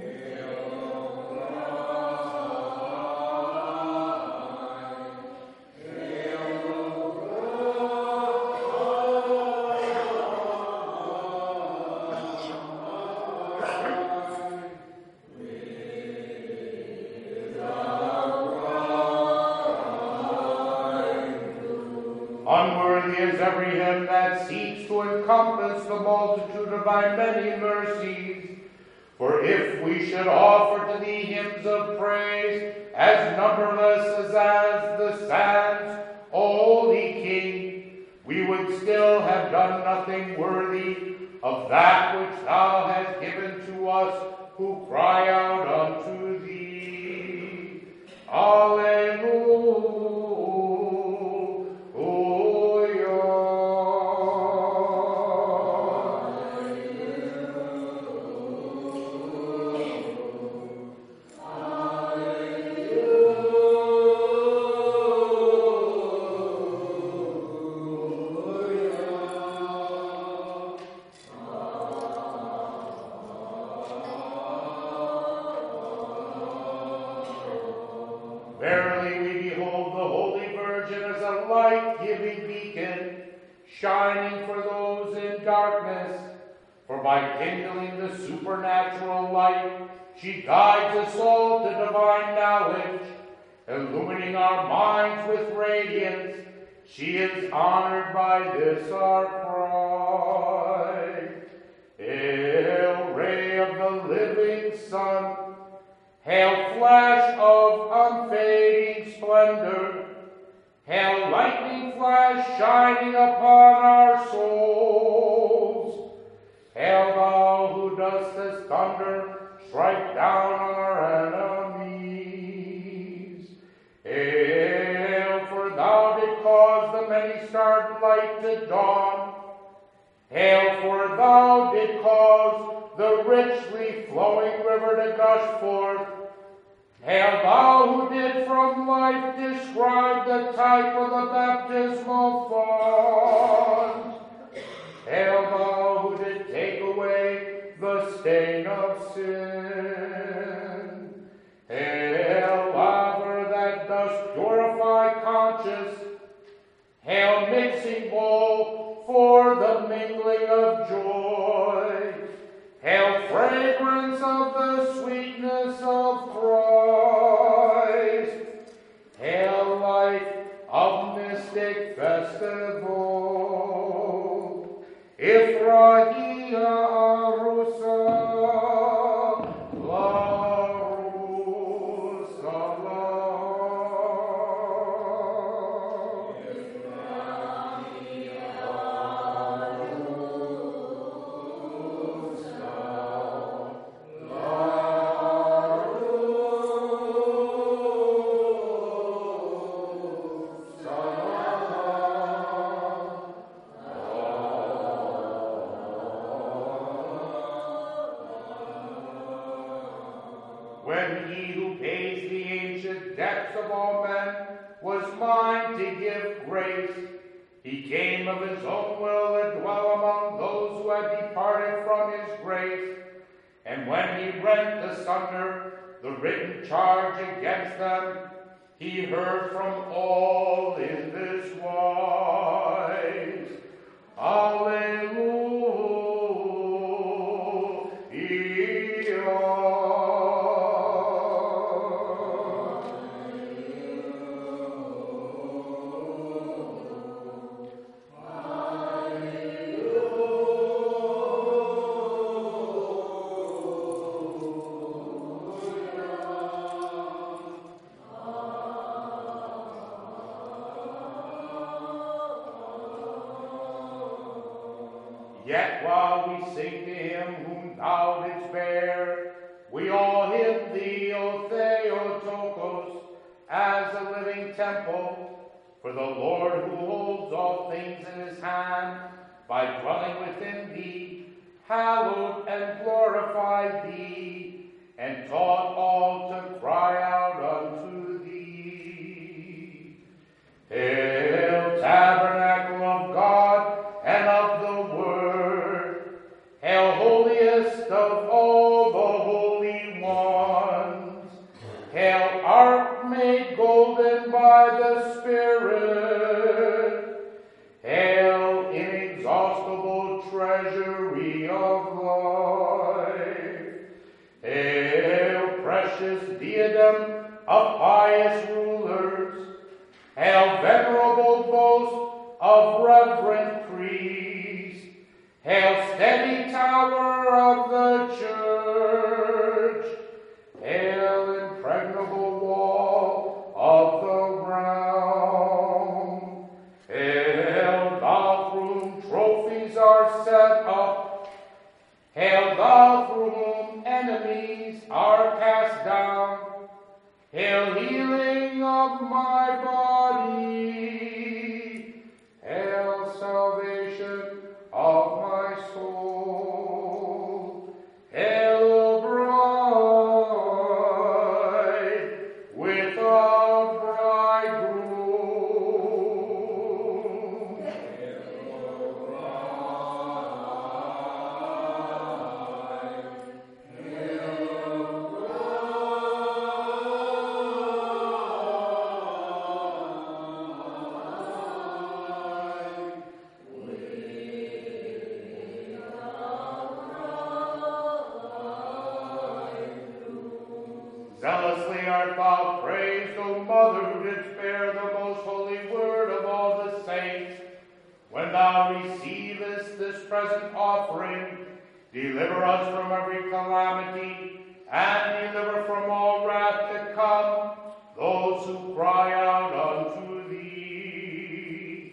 Unworthy is every hymn that seeks to encompass the multitude of thy many mercies. For if we should offer to thee hymns of praise, as numberless as the sands, O Holy King, we would still have done nothing worthy of that which thou hast given to us who cry out unto thee. Alleluia. Verily we behold the Holy Virgin as a light-giving beacon, shining for those in darkness. For by kindling the supernatural light, she guides us all to divine knowledge, illumining our minds with radiance. She is honored by this our pride. Hail, ray of the living sun, hail, flash of unfading splendor, hail, lightning flash shining upon our souls, hail, thou who dost as thunder strike down our enemies, hail, for thou didst cause the many-starred light to dawn, hail, for thou didst cause the richly flowing river to gush forth, hail, thou who did from life describe the type of the baptismal font, hail, thou who did take away the stain of sin, hail, laver that dost purify conscience, hail, mixing bowl for the mingling of joy, hail, fragrance of the sweetness of Christ, hail, light of mystic festival, Ifrahia Arusa, La Rusala. when he who pays the ancient debts of all men was mine to give grace, he came of his own will to dwell among those who had departed from his grace. And when he rent asunder the written charge against them, he heard from all in this wise. Alleluia. Yet while we sing to him whom thou didst bear, we all hymn thee, O Theotokos, as a living temple. For the Lord who holds all things in his hand, by dwelling within thee, hallowed and glorified thee, and taught all to cry out unto thee. Hail, tabernacle of God and of the Word, hail, holiest of all the holy ones, hail, ark made golden by the Spirit, hail, inexhaustible treasury of life, hail, precious diadem of pious rulers, hail, venerable boast of reverent priests, hail, steady tower of the church, hail, impregnable wall of the ground, hail, thou through whom trophies are set up, hail, thou through whom enemies are cast down, hail, healing of my body, hail, salvation of my soul, hail, bride without bridegroom. Hail, bride, hail, zealously art thou praised, O Mother, who didst bear the most holy word of all the saints. When thou receivest this present offering, deliver us from every calamity, and deliver from all wrath to come those who cry out unto thee.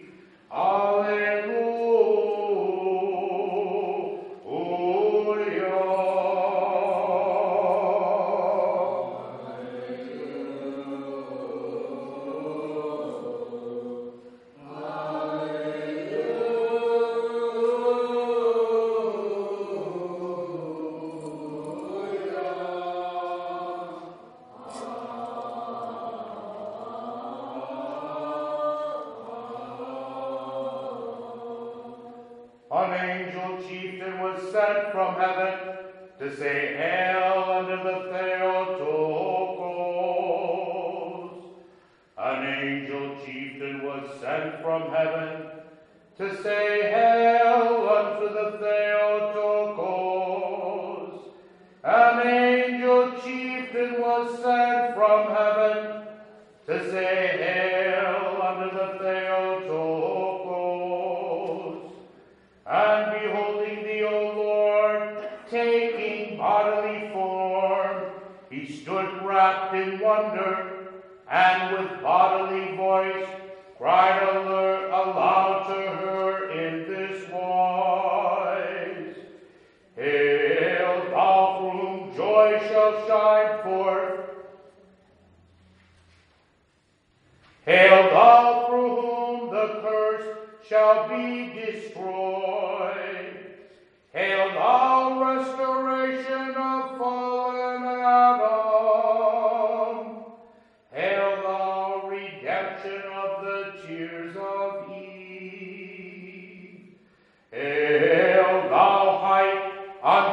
An angel chieftain was sent from heaven to say hail unto the Theotokos. An angel chieftain was sent from heaven to say hail unto the Theotokos. An angel chieftain was sent from heaven to say hail unto the Theotokos. And beholding thee, O Lord, taking bodily form, he stood wrapped in wonder, and with bodily voice cried aloud to her in this wise: Hail, thou through whom joy shall shine forth! Hail, thou through whom the curse shall be destroyed! Hail, thou restoration of fallen Adam!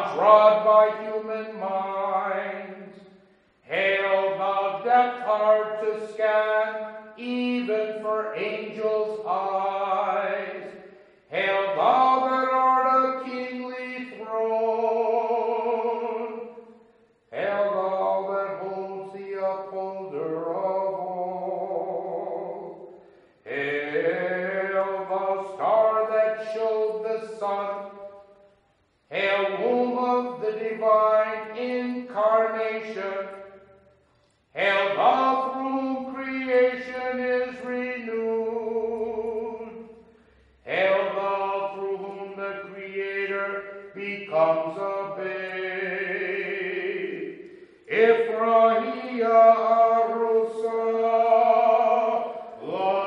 not trod by human minds. Hail, thou depth hard to scan, even for angels' eyes. Hail, thou that art a kingly throne. Hail, thou that holds the upholder of all. Hail, thou star that showed the sun. Hail, womb of the divine incarnation. Hail, thou through whom creation is renewed. Hail, thou through whom the Creator becomes a babe. Ifrahia Arusa, La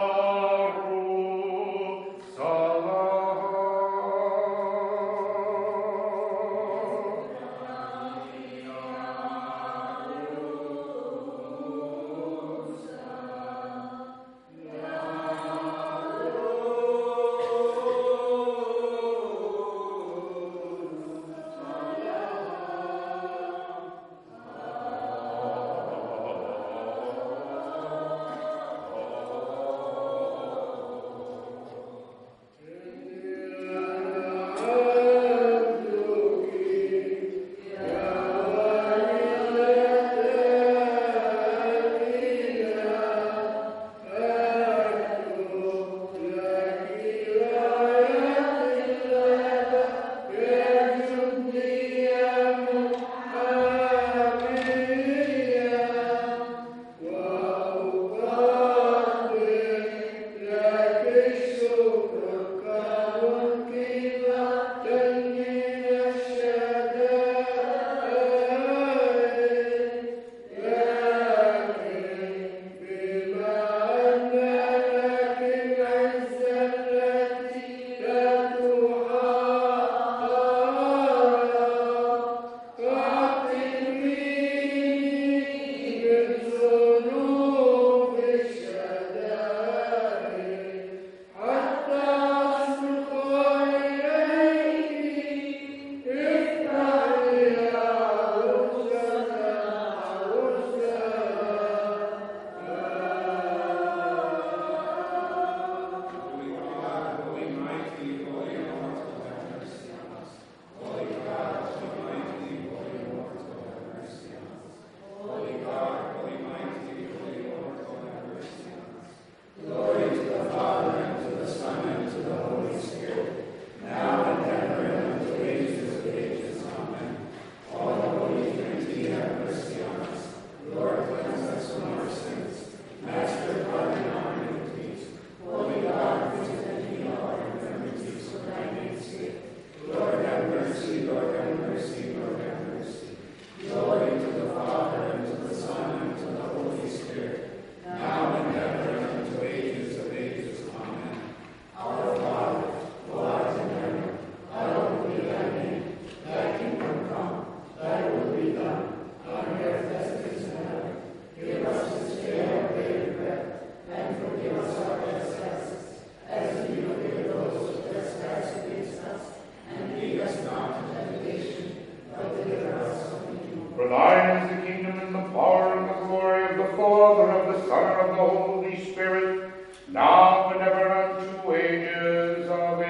now and ever unto ages of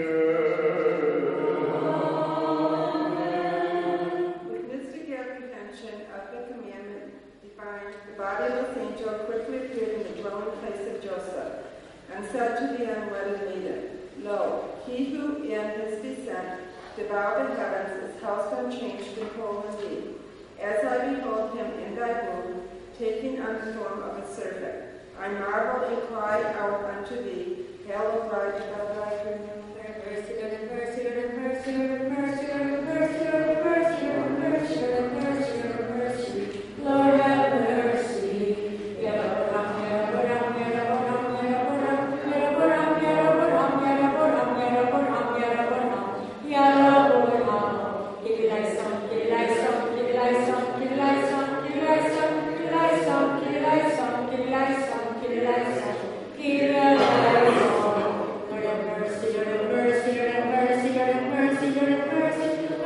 ages. Amen. With mystic apprehension of the commandment defined, the body of this angel quickly appeared in the dwelling place of Joseph, and said to the unwedded maiden, Lo, he who in his descent devoured the heavens is housed unchanged and whole indeed, as I behold him in thy womb, taking on the form of a serpent. I marvel and cry out unto thee, Hail, O bride of thy bridegroom, have mercy, have mercy, have mercy, have mercy, have mercy, have mercy, have mercy, have mercy, have mercy, Lord, have mercy. Mercy,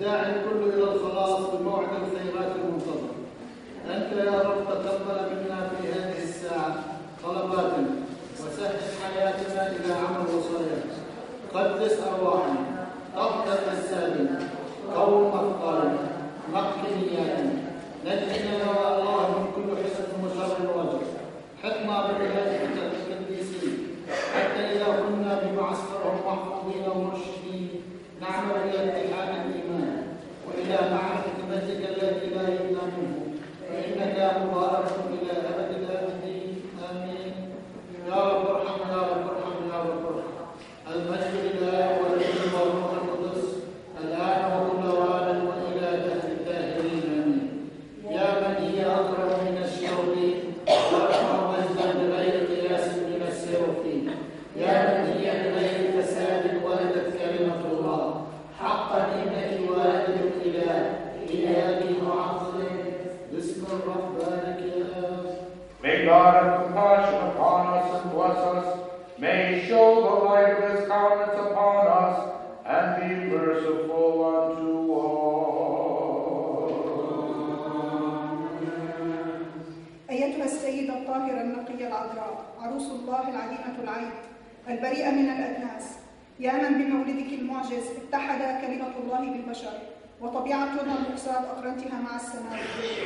الداعي الكل إلى الخلاص بموعد الخيرات المنتظر. أنت يا رب تقبل منا في هذه الساعة طلباتنا وسهل حياتنا إلى عمل وصاياك. قدس أرواحنا، طهر أجسادنا، قوم أفكارنا، نقي نياتنا، نجنا يا الله من كل حسد وشر وجر. حطنا بملائكتك القديسين حتى إذا كنا بمعسكرهم محفوظين ومرشدين نعمل إلى اتحاد الإيمان وإلى معرفة مجدك الذي لا يبنى منه، فإنك مبارك إلى أبد الآبدين. آمين. يا رب ارحم، يا رب ارحم، يا رب ارحم. المجد لله والابن والروح القدس الآن وكل وان وإلى دهر الداهرين. آمين. يا من هي أقرب من الشياطين وأرفع مجدا بغير قياس من السيروفين. يا من هي بغير فساد ولدت كلمة الله. حقا إنك والدة الإله إلهي معظم. باسم الرب بارك يا آب. May God have compassion upon us and bless us. May He show the light of His countenance upon us and be merciful unto all. أيتها السيدة الطاهرة النقية العذراء عروس الله العديمة العيب البريئة من الأدناس، يا من بمولدك المعجز اتحد كلمة الله بالبشر وطبيعتنا المقصاد أقرنتها مع السماء.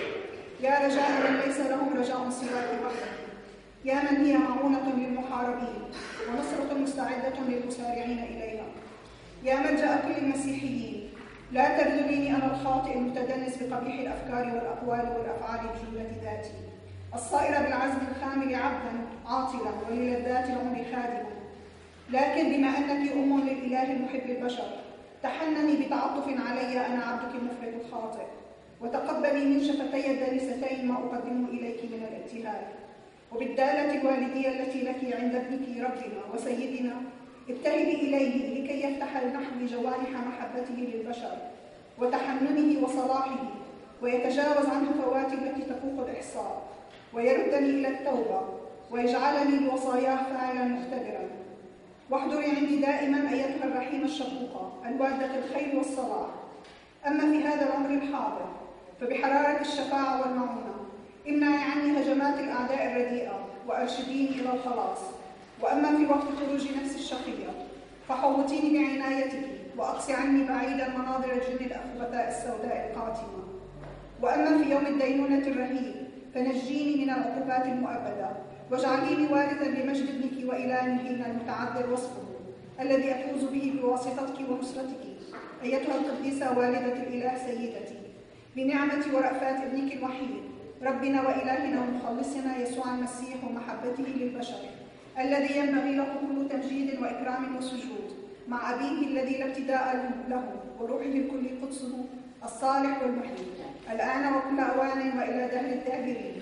يا رجاء من ليس لهم رجاء سواك وحدك، يا من هي معونة للمحاربين ونصرة مستعدة للمسارعين إليها. يا ملجأ كل المسيحيين، لا تبذليني أنا الخاطئ المتدنس بقبيح الأفكار والأقوال والأفعال بجملة ذاتي، الصائرة بالعزم الخامل عبدا عاطلا وللذات العمر خادما، لكن بما أنك أم للإله المحب البشر تحنني بتعطف علي أنا عبدك المفرط الخاطئ، وتقبلي من شفتي الدارستين ما أقدمه إليك من الابتهال. وبالدالة الوالدية التي لك عند ابنك ربنا وسيدنا ابتهلي إليه لكي يفتح لنحو جوانح محبته للبشر وتحننه وصلاحه، ويتجاوز عن هفواتي التي تفوق الإحصاء، ويردني إلى التوبة ويجعلني بوصاياه فاعلا مختبرا. واحضري عندي دائما أيتها الرحيمة الشفوقة الوادة الخير والصلاح. أما في هذا الأمر الحاضر فبحرارة الشفاعة والمعونة امنعي عني هجمات الأعداء الرديئة وأرشديني إلى الخلاص. وأما في وقت خروج نفس الشقية فحوطيني بعنايتك وأقصي عني بعيدا مناظر الجن الأخبثاء السوداء القاتمة. وأما في يوم الدينونة الرهيب فنجيني من العقوبات المؤبدة واجعليني وارثا لمجد ابنك وإلهنا المتعذر وصفه الذي أفوز به بواسطتك ونصرتك أيتها القديسة والدة الإله سيدتي، بنعمة ورأفات ابنك الوحيد ربنا وإلهنا ومخلصنا يسوع المسيح ومحبته للبشر الذي ينبغي له كل تمجيد وإكرام وسجود مع أبيه الذي لا ابتداء له وروحه الكل قدسه الصالح والمحيي الآن وكل أوان وإلى دهر الداهرين.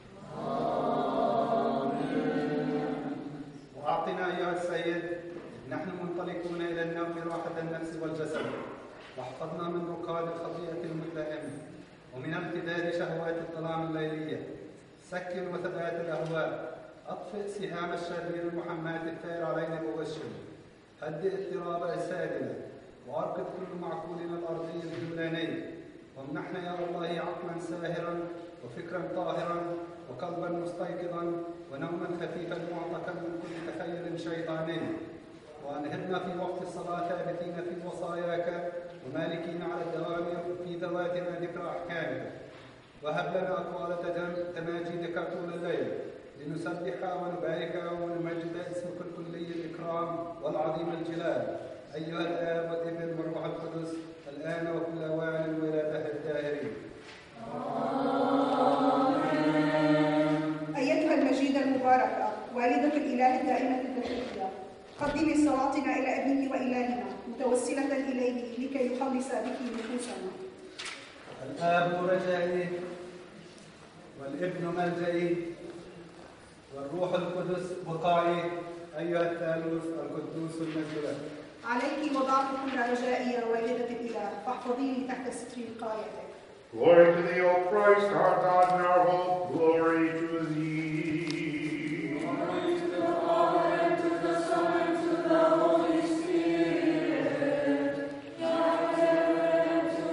وأعطنا أيها السيد نحن منطلقون إلى النوم راحة النفس والجسد، واحفظنا من ركاب الخطيئة المتلائمة ومن امتداد شهوات الظلام الليلية. سكن وثبات الأهواء، أطفئ سهام الشرير المحماة الثائر علينا مبشر، هدئ اضطراب أجسادنا وأركض كل معقولنا الأرضي الجولاني، وامنحنا يا الله عقلا ساهرا وفكرا طاهرا وقلبا مستيقظا ونوما خفيفا معتقا من كل تخيل شيطاني. وأنهضنا في وقت الصلاة ثابتين في وصاياك ومالكين على الدوام في ذواتنا ذكر أحكامك. وهب لنا أطوال تماجيدك طول الليل لنسبح ونبارك ونمجد اسمك الكلي الإكرام والعظيم الجلال أيها الآب والابن والروح القدس الآن وكل أوان وإلى دهر الداهرين. أيتها المجيدة المباركة والدة الإله الدائمة الدهرية، قدمي صلاتنا إلى ابنك وإلهنا متوسلة إليه لكي يخلص بك نفوسنا. الآب رجائي والابن ملجئي والروح القدس بقائي أيها الثالوث القدوس المجد. عليك وضعت كل رجائي يا والدة الإله، فاحفظيني تحت ستر وقايتك. Glory to thee, O Christ, our God and our hope. Glory to thee. Glory to the Father, and to the Son, and to the Holy Spirit, now and ever, and to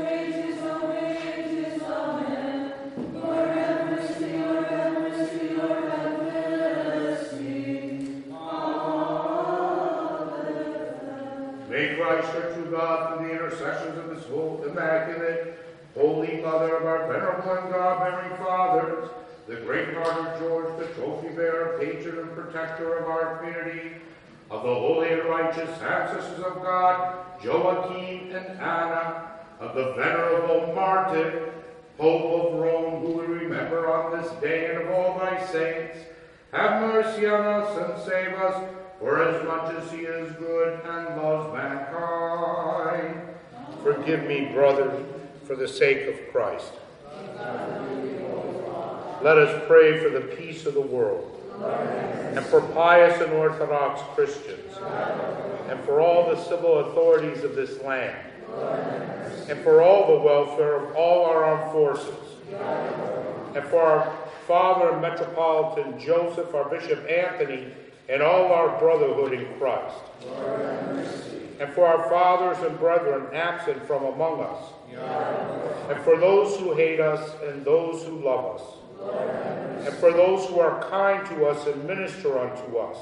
Gave rise to true God through the intercessions of His whole immaculate, Holy Mother of our venerable and God-bearing fathers, the great martyr George, the trophy bearer, patron, and protector of our community, of the holy and righteous ancestors of God, Joachim and Anna, of the venerable Martin, Pope of Rome, who we remember on this day, and of all thy saints, have mercy on us and save us, for as much as he is good and loves mankind. Forgive me, brothers, for the sake of Christ. Let us pray for the peace of the world, and for pious and Orthodox Christians, and for all the civil authorities of this land, and for all the welfare of all our armed forces, and for our Father and Metropolitan Joseph, our Bishop Anthony, and all our brotherhood in Christ, and for our fathers and brethren absent from among us, and for those who hate us and those who love us, and for those who are kind to us and minister unto us,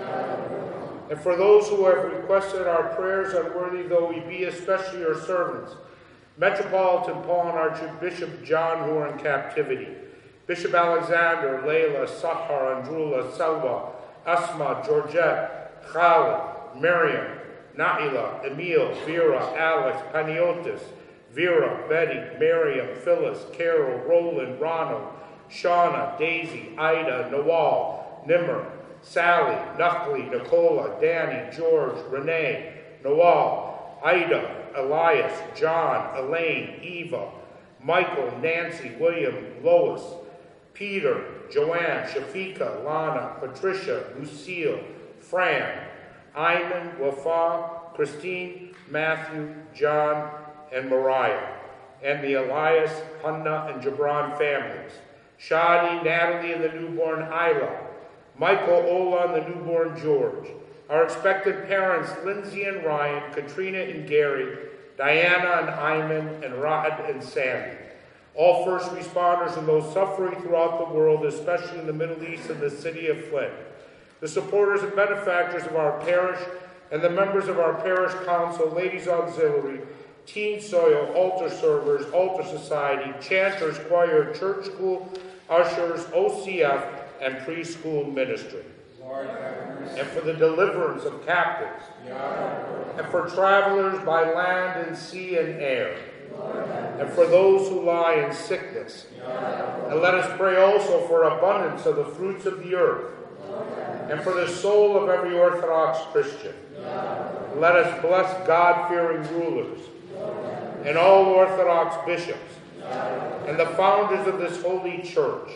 and for those who have requested our prayers, unworthy though we be, especially your servants, Metropolitan Paul and Archbishop John, who are in captivity, Bishop Alexander, Layla, Sahar, Andrula, Selva, Asma, Georgette, Khalid, Miriam, Naila, Emil, Vera, Alex, Paniotis, Vera, Betty, Miriam, Phyllis, Carol, Roland, Ronald, Shauna, Daisy, Ida, Nawal, Nimmer, Sally, Nuckley, Nicola, Danny, George, Renee, Nawal, Ida, Elias, John, Elaine, Eva, Michael, Nancy, William, Lois, Peter, Joanne, Shafika, Lana, Patricia, Lucille, Fran, Ayman, Wafa, Christine, Matthew, John, and Mariah, and the Elias, Hanna, and Jabran families, Shadi, Natalie, and the newborn Isla, Michael, Ola, and the newborn George, our expected parents, Lindsay and Ryan, Katrina and Gary, Diana and Ayman, and Rod and Sandy, all first responders and those suffering throughout the world, especially in the Middle East and the city of Flint, the supporters and benefactors of our parish, and the members of our parish council, ladies auxiliary, teen soil, altar servers, altar society, chanters, choir, church school, ushers, OCF, and preschool ministry. Lord, have mercy. And for the deliverance of captives, and for travelers by land and sea and air, and for those who lie in sickness. And let us pray also for abundance of the fruits of the earth, and for the soul of every Orthodox Christian. Let us bless God-fearing rulers, and all Orthodox bishops, and the founders of this holy church,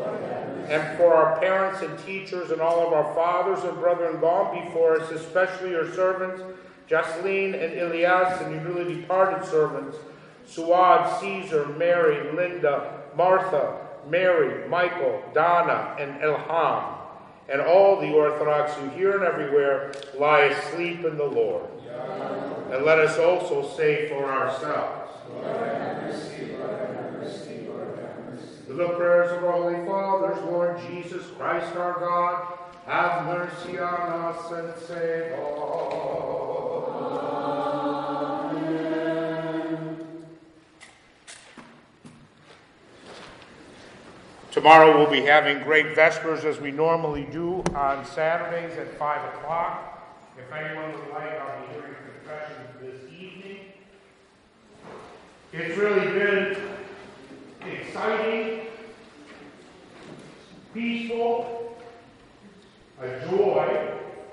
and for our parents and teachers and all of our fathers and brethren gone before us, especially your servants, Jocelyn and Elias, and your newly departed servants, Suad, Caesar, Mary, Linda, Martha, Mary, Michael, Donna, and Ilham, and all the Orthodox who here and everywhere lie asleep in the Lord. And let us also say for ourselves, through the prayers of our Holy Fathers, Lord Jesus Christ our God, have mercy on us and save us. Amen. Tomorrow we'll be having great Vespers as we normally do on Saturdays at 5 o'clock. If anyone would like, I'll be hearing confessions this evening. It's really been exciting, peaceful, a joy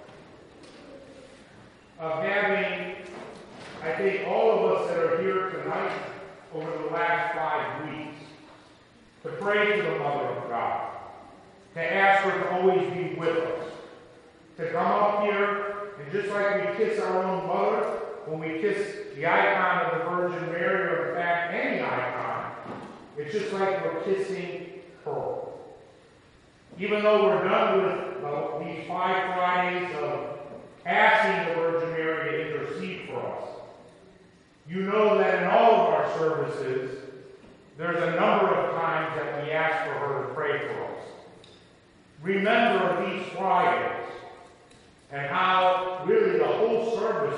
of having, I think, all of us that are here tonight over the last 5 weeks to pray to the Mother of God, to ask her to always be with us, to come up here and just like we kiss our own mother, when we kiss the icon of the Virgin Mary, or in fact any icon, it's just like we're kissing her. Even though we're done with these 5 Fridays of asking the Virgin Mary to intercede for us, you know that in all of our services, there's a number of times that we ask for her to pray for us. Remember these Fridays and how really the whole service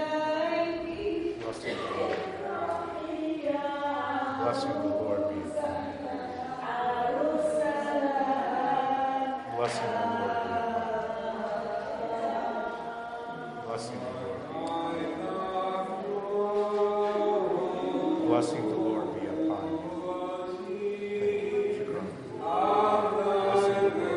Blessing of the Lord. Blessing of the Lord be upon you. Blessing of the Lord be upon you. Blessing of the Lord be upon you. Blessing of the Lord be upon you. Thank you, Shukran. Blessing of the Lord be upon you.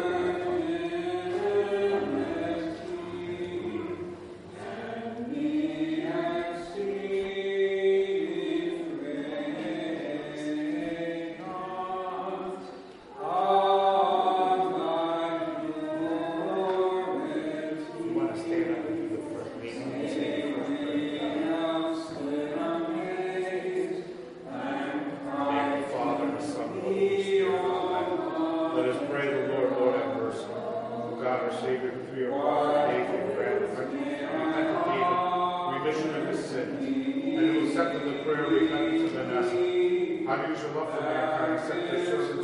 You want to stand up and do the first reading and say the first prayer. Name of the Father, and the Son, and the Holy Spirit. Amen. Let us pray the Lord, Lord, have mercy. O God, our Savior, through your Father, gave you grant remission of his sins, and who accepted the prayer of repentance of Vanessa. How do you show love for mankind, accept your servants